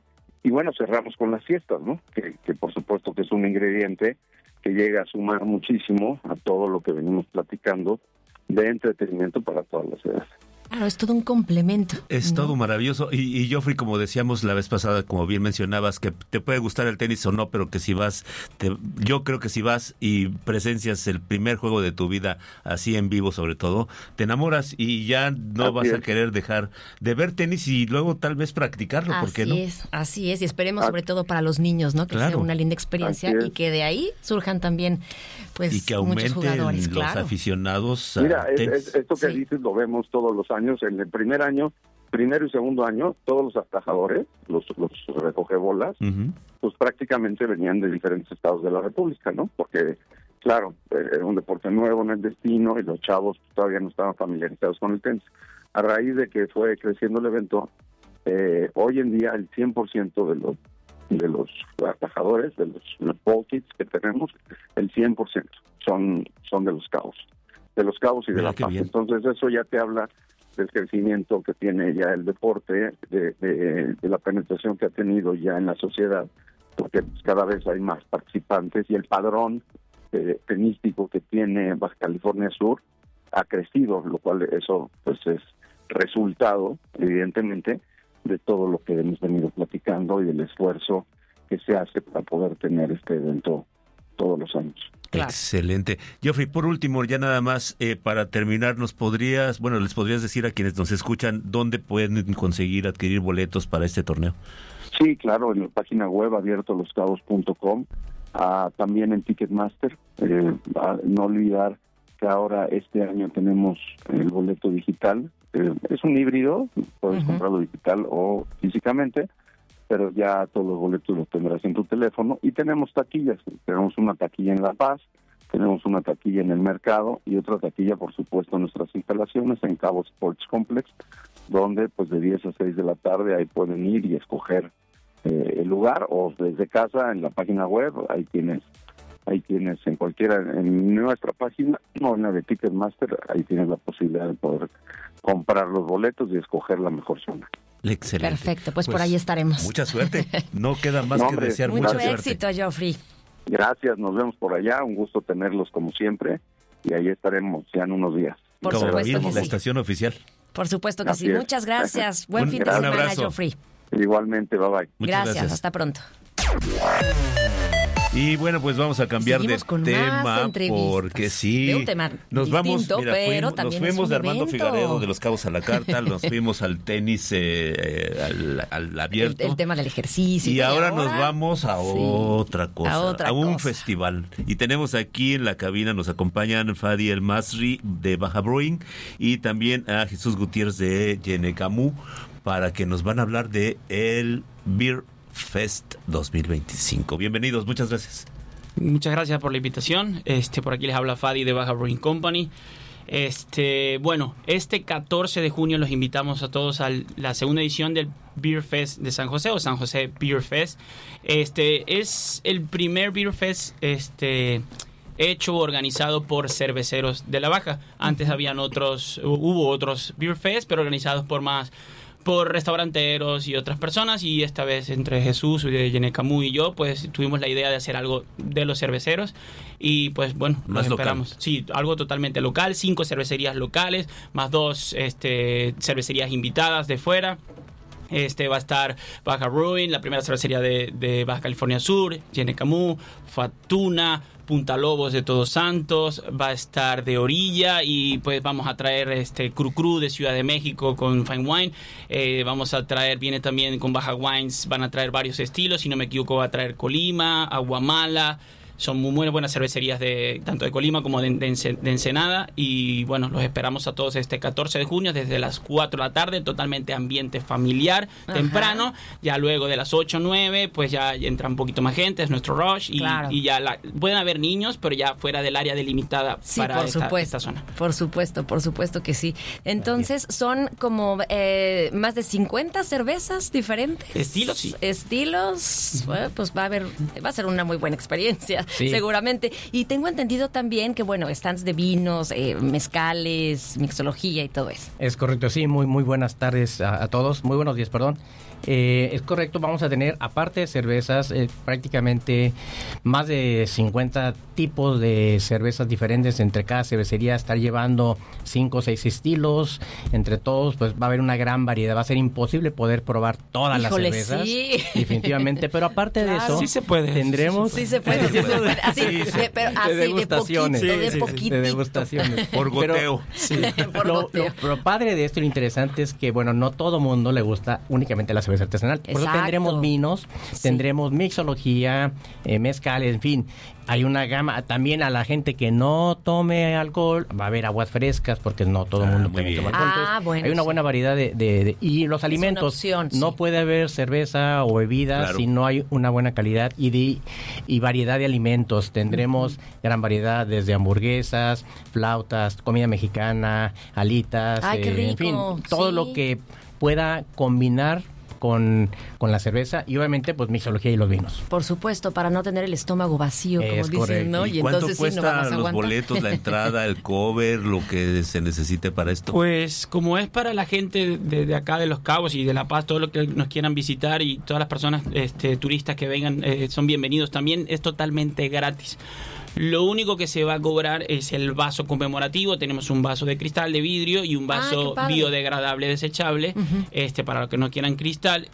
Y bueno, cerramos con las fiestas, ¿no? Que, que por supuesto que es un ingrediente que llega a sumar muchísimo a todo lo que venimos platicando de entretenimiento para todas las edades. Claro, es todo un complemento. Es ¿no? todo maravilloso. Y, y Geoffrey, como decíamos la vez pasada, como bien mencionabas, que te puede gustar el tenis o no, pero que si vas, te, yo creo que si vas y presencias el primer juego de tu vida, así en vivo sobre todo, te enamoras y ya no Así vas es. a querer dejar de ver tenis y luego tal vez practicarlo, ¿por qué no? Así es, así es. Y esperemos sobre todo para los niños, ¿no? Que Claro. sea una linda experiencia y que de ahí surjan también, pues, Y que muchos aumenten jugadores, los claro. aficionados a Mira, es, tenis. es- esto que dices lo vemos todos los años. En el primer año, primero y segundo año, todos los atajadores, los, los recogebolas, Ujú. pues prácticamente venían de diferentes estados de la República, ¿no? Porque, claro, eh, era un deporte nuevo en el destino y los chavos todavía no estaban familiarizados con el tenis. A raíz de que fue creciendo el evento, eh, hoy en día el cien por ciento de los de los atajadores, de los, los ball kids que tenemos, el cien por ciento son, son de los Cabos, de los Cabos y de Mira La qué Paz. bien. Entonces eso ya te habla del crecimiento que tiene ya el deporte, de, de, de la penetración que ha tenido ya en la sociedad, porque pues, cada vez hay más participantes y el padrón eh, tenístico que tiene Baja California Sur ha crecido, lo cual eso pues es resultado, evidentemente, de todo lo que hemos venido platicando y del esfuerzo que se hace para poder tener este evento todos los años. Excelente. Geoffrey, por último, ya nada más, eh, para terminar, ¿nos podrías, bueno, les podrías decir a quienes nos escuchan dónde pueden conseguir, adquirir boletos para este torneo? Sí, claro, en la página web abierto los cabos punto com, ah, también en Ticketmaster. Eh, ah, no olvidar que ahora este año tenemos el boleto digital. Eh, es un híbrido, puedes Ujú. comprarlo digital o físicamente, pero ya todos los boletos los tendrás en tu teléfono. Y tenemos taquillas, tenemos una taquilla en La Paz, tenemos una taquilla en el mercado y otra taquilla, por supuesto, en nuestras instalaciones en Cabo Sports Complex, donde pues de diez a seis de la tarde ahí pueden ir y escoger eh, el lugar, o desde casa en la página web, ahí tienes ahí tienes en cualquiera, en nuestra página o en la de Ticketmaster, ahí tienes la posibilidad de poder comprar los boletos y escoger la mejor zona. Excelente. Perfecto, pues, por ahí estaremos. Mucha suerte. No queda más No, que hombre, desear Mucho mucha suerte. éxito, Geoffrey. Gracias, nos vemos por allá, un gusto tenerlos como siempre y ahí estaremos ya en unos días. Por Como supuesto bien, que la sí. estación oficial. Por supuesto que Así sí. es. Muchas gracias. Buen Un fin de gran semana, abrazo. Geoffrey. Igualmente, bye bye. Muchas Gracias, gracias. hasta pronto. Y bueno, pues vamos a cambiar Seguimos de con más tema entrevistas, porque sí. de un tema nos distinto, vamos, mira, pero fuimos, nos también es fuimos un de Armando evento. Figaredo de los Cabos a la Carta, nos fuimos al tenis eh, eh, al, al El, abierto. el tema del ejercicio. Y todo, ahora nos vamos a sí, otra cosa, a a, otra un cosa. festival. Y tenemos aquí en la cabina, nos acompañan Fadi El Masri de Baja Brewing y también a Jesús Gutiérrez de Yenecamú para que nos van a hablar de el Beer Fest dos mil veinticinco. Bienvenidos, muchas gracias. Muchas gracias por la invitación. Este, por aquí les habla Fadi de Baja Brewing Company. Este, bueno, este catorce de junio los invitamos a todos a la segunda edición del Beer Fest de San José o San José Beer Fest. Este es el primer Beer Fest este hecho organizado por cerveceros de la Baja. Antes habían otros, hubo otros Beer Fest, pero organizados por más por restauranteros y otras personas, y esta vez entre Jesús de Yenecamú y yo pues tuvimos la idea de hacer algo de los cerveceros y pues bueno, Más nos local. esperamos. Sí, algo totalmente local, cinco cervecerías locales, más dos este, cervecerías invitadas de fuera. Este va a estar Baja Brewing, la primera cervecería de, de Baja California Sur, Yenecamú, Fatuna, Punta Lobos de Todos Santos, va a estar de Orilla y pues vamos a traer este Cru Cru de Ciudad de México con Fine Wine. Eh, vamos a traer, viene también con Baja Wines, van a traer varios estilos, si no me equivoco va a traer Colima, Aguamala. Son muy buenas, buenas cervecerías de tanto de Colima como de, de, Ense- de Ensenada. Y bueno, los esperamos a todos este catorce de junio desde las cuatro de la tarde, totalmente ambiente familiar, Ajá. temprano. Ya luego de las ocho o nueve, pues ya entra un poquito más gente, es nuestro rush. Y, Claro. y ya la, pueden haber niños, pero ya fuera del área delimitada Sí, para por esta, supuesto. esta zona. Por supuesto, por supuesto que sí. Entonces, son como eh, más de cincuenta cervezas diferentes. Estilos, sí. Estilos. Bueno, pues va a haber, va a ser una muy buena experiencia, Sí. seguramente. Y tengo entendido también que, bueno, stands de vinos, eh, mezcales, mixología y todo eso. Es correcto, sí, muy muy buenas tardes a, a todos, muy buenos días, perdón. Eh, es correcto, vamos a tener, aparte de cervezas, eh, prácticamente más de cincuenta tipos de cervezas diferentes. Entre cada cervecería estar llevando cinco o seis estilos. Entre todos, pues va a haber una gran variedad. Va a ser imposible poder probar todas Híjole, las cervezas. Sí. Definitivamente, pero aparte Claro. de eso, Sí se puede. tendremos... Sí se puede, sí se puede. Así, Sí, sí. de, pero De así de degustaciones. poquito, de Sí, sí, sí. poquitito. De degustaciones. Por Pero- goteo. Sí. Por lo, goteo. lo- lo padre de esto y lo interesante es que, bueno, no todo mundo le gusta únicamente la cerveza artesanal. Por eso Exacto. tendremos vinos, tendremos mixología, eh, mezcal, en fin. Hay una gama, también a la gente que no tome alcohol, va a haber aguas frescas, porque no todo el mundo puede bien. tomar alcohol. Ah, Entonces, bueno, hay una sí. buena variedad de, de- de- y los alimentos. opción, no sí. puede haber cerveza o bebidas Claro. si no hay una buena calidad y, de, y variedad de alimentos. Tendremos gran variedad desde hamburguesas, flautas, comida mexicana, alitas, Ay, qué eh, en fin, rico, todo sí. lo que pueda combinar con, con la cerveza y obviamente pues mixología y los vinos. Por supuesto, para no tener el estómago vacío, como Es dicen, correcto. ¿no? ¿Y, Y cuánto entonces sí no cuesta vamos a los aguantar. boletos, la entrada, el cover, lo que se necesite para esto? Pues como es para la gente de, de acá de Los Cabos y de La Paz, todo lo que nos quieran visitar y todas las personas este, turistas que vengan eh, son bienvenidos. También es totalmente gratis. Lo único que se va a cobrar es el vaso conmemorativo. Tenemos un vaso de cristal, de vidrio y un Ah, vaso qué padre. biodegradable desechable, Ujú. este para los que no quieran cristal.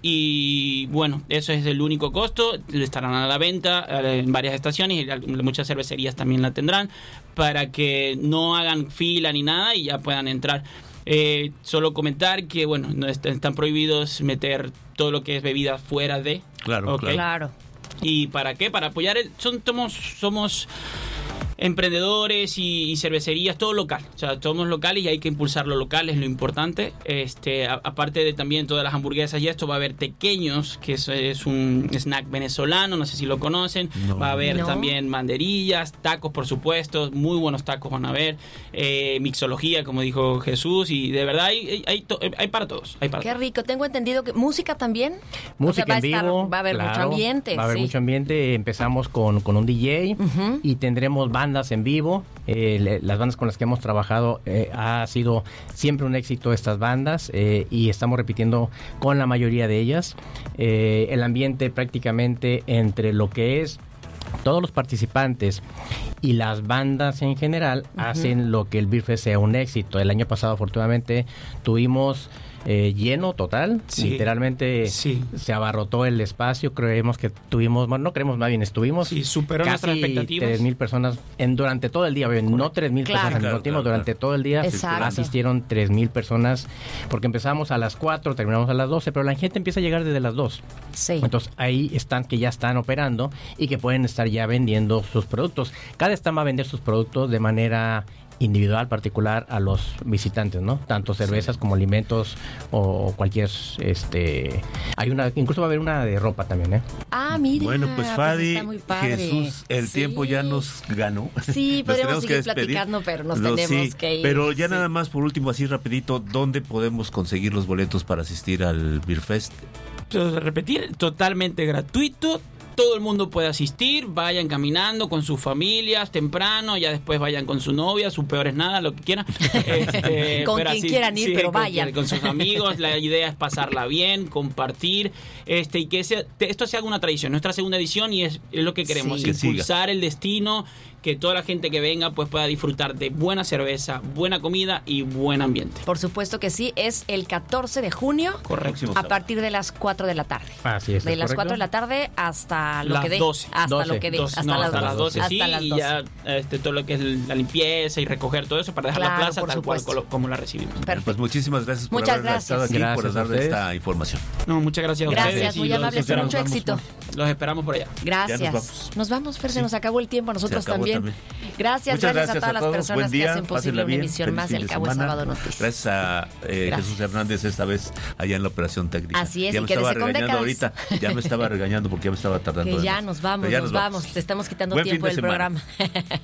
Y bueno, eso es el único costo. Estarán a la venta eh, en varias estaciones y al- muchas cervecerías también la tendrán para que no hagan fila ni nada y ya puedan entrar. Eh, solo comentar que bueno, no est- están prohibidos meter todo lo que es bebida fuera de. Claro, ¿ok? claro. Claro. ¿Y para qué? Para apoyar el... Son, somos, somos emprendedores y, y cervecerías, todo local. O sea, somos locales y hay que impulsar lo local, es lo importante. Este, a- aparte de también todas las hamburguesas y esto, va a haber tequeños, que es, es un snack venezolano, no sé si lo conocen. No. Va a haber No. también banderillas, tacos, por supuesto, muy buenos tacos van a haber. Eh, mixología, como dijo Jesús, y de verdad hay, hay, hay, to- hay para todos. Hay para Qué todos. rico. Tengo entendido que música también. Música O sea, va a en estar- vivo. va a haber mucho claro, ambiente. Va a haber sí. mucho ambiente. Empezamos con, con un D J Ujú. y tendremos bandas en vivo. Eh, le- las bandas con las que hemos trabajado eh, ha sido siempre un éxito estas bandas eh, y estamos repitiendo con la mayoría de ellas. Eh, el ambiente prácticamente entre lo que es todos los participantes y las bandas en general Ujú. hacen lo que el Beer Fest sea un éxito. El año pasado afortunadamente tuvimos eh, lleno total, Sí. literalmente Sí. se abarrotó el espacio. Creemos que tuvimos, bueno, no creemos, más bien estuvimos Sí, superó nuestras casi expectativas. tres mil personas en, durante todo el día, bien, no tres mil Claro. personas al Claro, mismo tiempo, claro, durante todo el día Exacto. asistieron tres mil personas porque empezamos a las cuatro, terminamos a las doce, pero la gente empieza a llegar desde las dos. Sí. Entonces hay stands que ya están operando y que pueden estar ya vendiendo sus productos. Cada stand va a vender sus productos de manera individual, particular a los visitantes, ¿no? Tanto cervezas como alimentos o cualquier, este, hay una, incluso va a haber una de ropa también, ¿eh? Ah, mira. Bueno, pues Fadi, está muy padre. Jesús, el Sí. tiempo ya nos ganó. Sí, Nos podríamos tenemos seguir despedir. platicando, pero nos No, tenemos sí, que ir. Pero ya Sí. nada más por último, así rapidito, ¿dónde podemos conseguir los boletos para asistir al Beer Fest? Entonces, repetir, totalmente gratuito. Todo el mundo puede asistir, vayan caminando con sus familias temprano, ya después vayan con su novia, su peor es nada, lo que quieran. Este, Con pero quien así- quieran ir, pero con vayan. quien- Con sus amigos, la idea es pasarla bien, compartir, este y que sea- te- esto se haga una tradición. Nuestra segunda edición y es, es lo que queremos, Sí. Que siga. impulsar el destino, que toda la gente que venga pues pueda disfrutar de buena cerveza, buena comida y buen ambiente. Por supuesto que sí, es el catorce de junio. Correcto. A partir de las cuatro de la tarde. Así es. De es las correcto. cuatro de la tarde hasta lo Las que dé. doce. Hasta doce. lo que dé. Doce, Hasta, no, las, hasta las doce, hasta sí, las y doce. ya este, todo lo que es la limpieza y recoger todo eso para dejar Claro, la plaza por tal cual supuesto. colo- como la recibimos. Perfecto. Pues muchísimas gracias por Muchas haber gracias. estado aquí, Gracias por a darle ustedes. esta información. No, muchas gracias a Gracias, ustedes. y muy los amables, esperamos- mucho éxito. Los esperamos por allá. Gracias. Ya nos vamos. Nos vamos, Fer, se Sí. nos acabó el tiempo, a nosotros Se acabó también. también. Gracias, Muchas gracias, a todas las todos. personas Buen día, que hacen posible pásenla una bien. emisión Feliz más fin del de Cabo de semana. Sábado Noticias. Gracias a eh, Gracias. Jesús Hernández esta vez allá en la operación técnica. Así es, ya y me quédese estaba con regañando décadas. ahorita, ya me estaba regañando porque ya me estaba tardando. Que de ya más. nos vamos, Pero ya nos vamos. Te estamos quitando Buen fin tiempo de del semana. programa.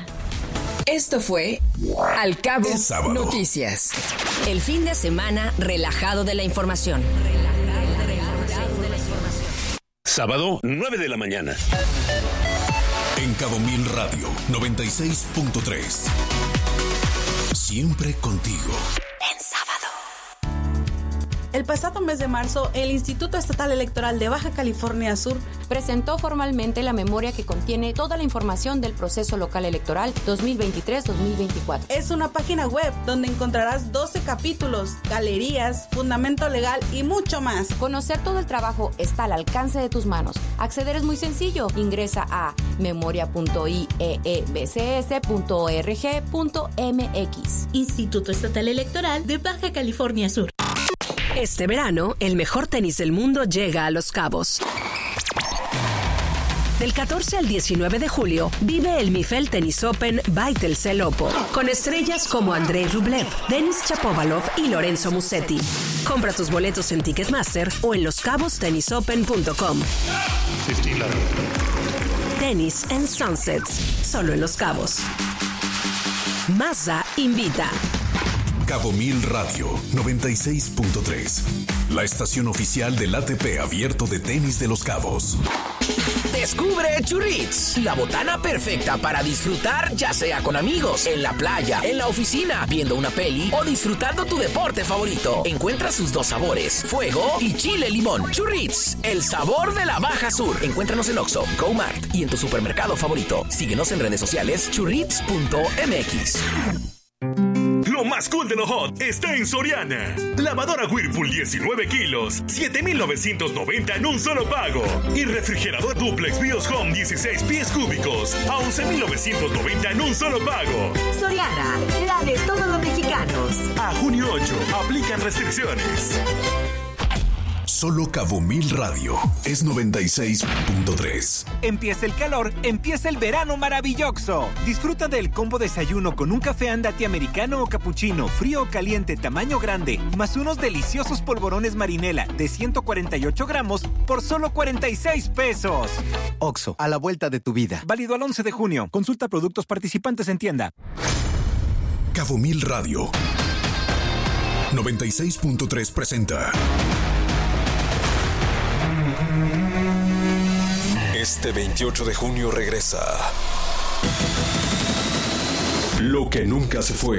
Esto fue Al Cabo Es sábado. Noticias. El fin de semana relajado de la información. Sábado, nueve de la mañana. En Cabo Mil Radio noventa y seis punto tres. Siempre contigo. En sábado. El pasado mes de marzo, el Instituto Estatal Electoral de Baja California Sur presentó formalmente la memoria que contiene toda la información del proceso local electoral dos mil veintitrés dos mil veinticuatro. Es una página web donde encontrarás doce capítulos, galerías, fundamento legal y mucho más. Conocer todo el trabajo está al alcance de tus manos. Acceder es muy sencillo. Ingresa a memoria punto i e e b c s punto org punto m x. Instituto Estatal Electoral de Baja California Sur. Este verano, el mejor tenis del mundo llega a Los Cabos. Del catorce al diecinueve de julio, vive el Mifel Tennis Open by Telcel Oppo, con estrellas como Andrei Rublev, Denis Shapovalov y Lorenzo Musetti. Compra tus boletos en Ticketmaster o en los cabos tennis open punto com. Tenis and Sunsets, solo en Los Cabos. Mazda invita. Cabo Mil Radio noventa y seis punto tres, la estación oficial del A T P abierto de tenis de Los Cabos. Descubre Churrits, la botana perfecta para disfrutar, ya sea con amigos, en la playa, en la oficina, viendo una peli o disfrutando tu deporte favorito. Encuentra sus dos sabores, fuego y chile limón. Churrits, el sabor de la Baja Sur. Encuéntranos en Oxxo, GoMart y en tu supermercado favorito. Síguenos en redes sociales churrits punto m x. Lo más cool de lo hot está en Soriana. Lavadora Whirlpool diecinueve kilos, siete mil novecientos noventa en un solo pago. Y refrigerador Duplex Bios Home dieciséis pies cúbicos a once mil novecientos noventa en un solo pago. Soriana, la de todos los mexicanos. A junio ocho, aplican restricciones. Solo Cabo Mil Radio es noventa y seis punto tres. Empieza el calor, empieza el verano maravilloso. Disfruta del combo desayuno con un café andati americano o capuchino, frío o caliente, tamaño grande, más unos deliciosos polvorones Marinela de ciento cuarenta y ocho gramos por solo cuarenta y seis pesos. Oxxo, a la vuelta de tu vida. Válido al once de junio. Consulta productos participantes en tienda. Cabo Mil Radio noventa y seis punto tres presenta. Este veintiocho de junio regresa Lo que nunca se fue.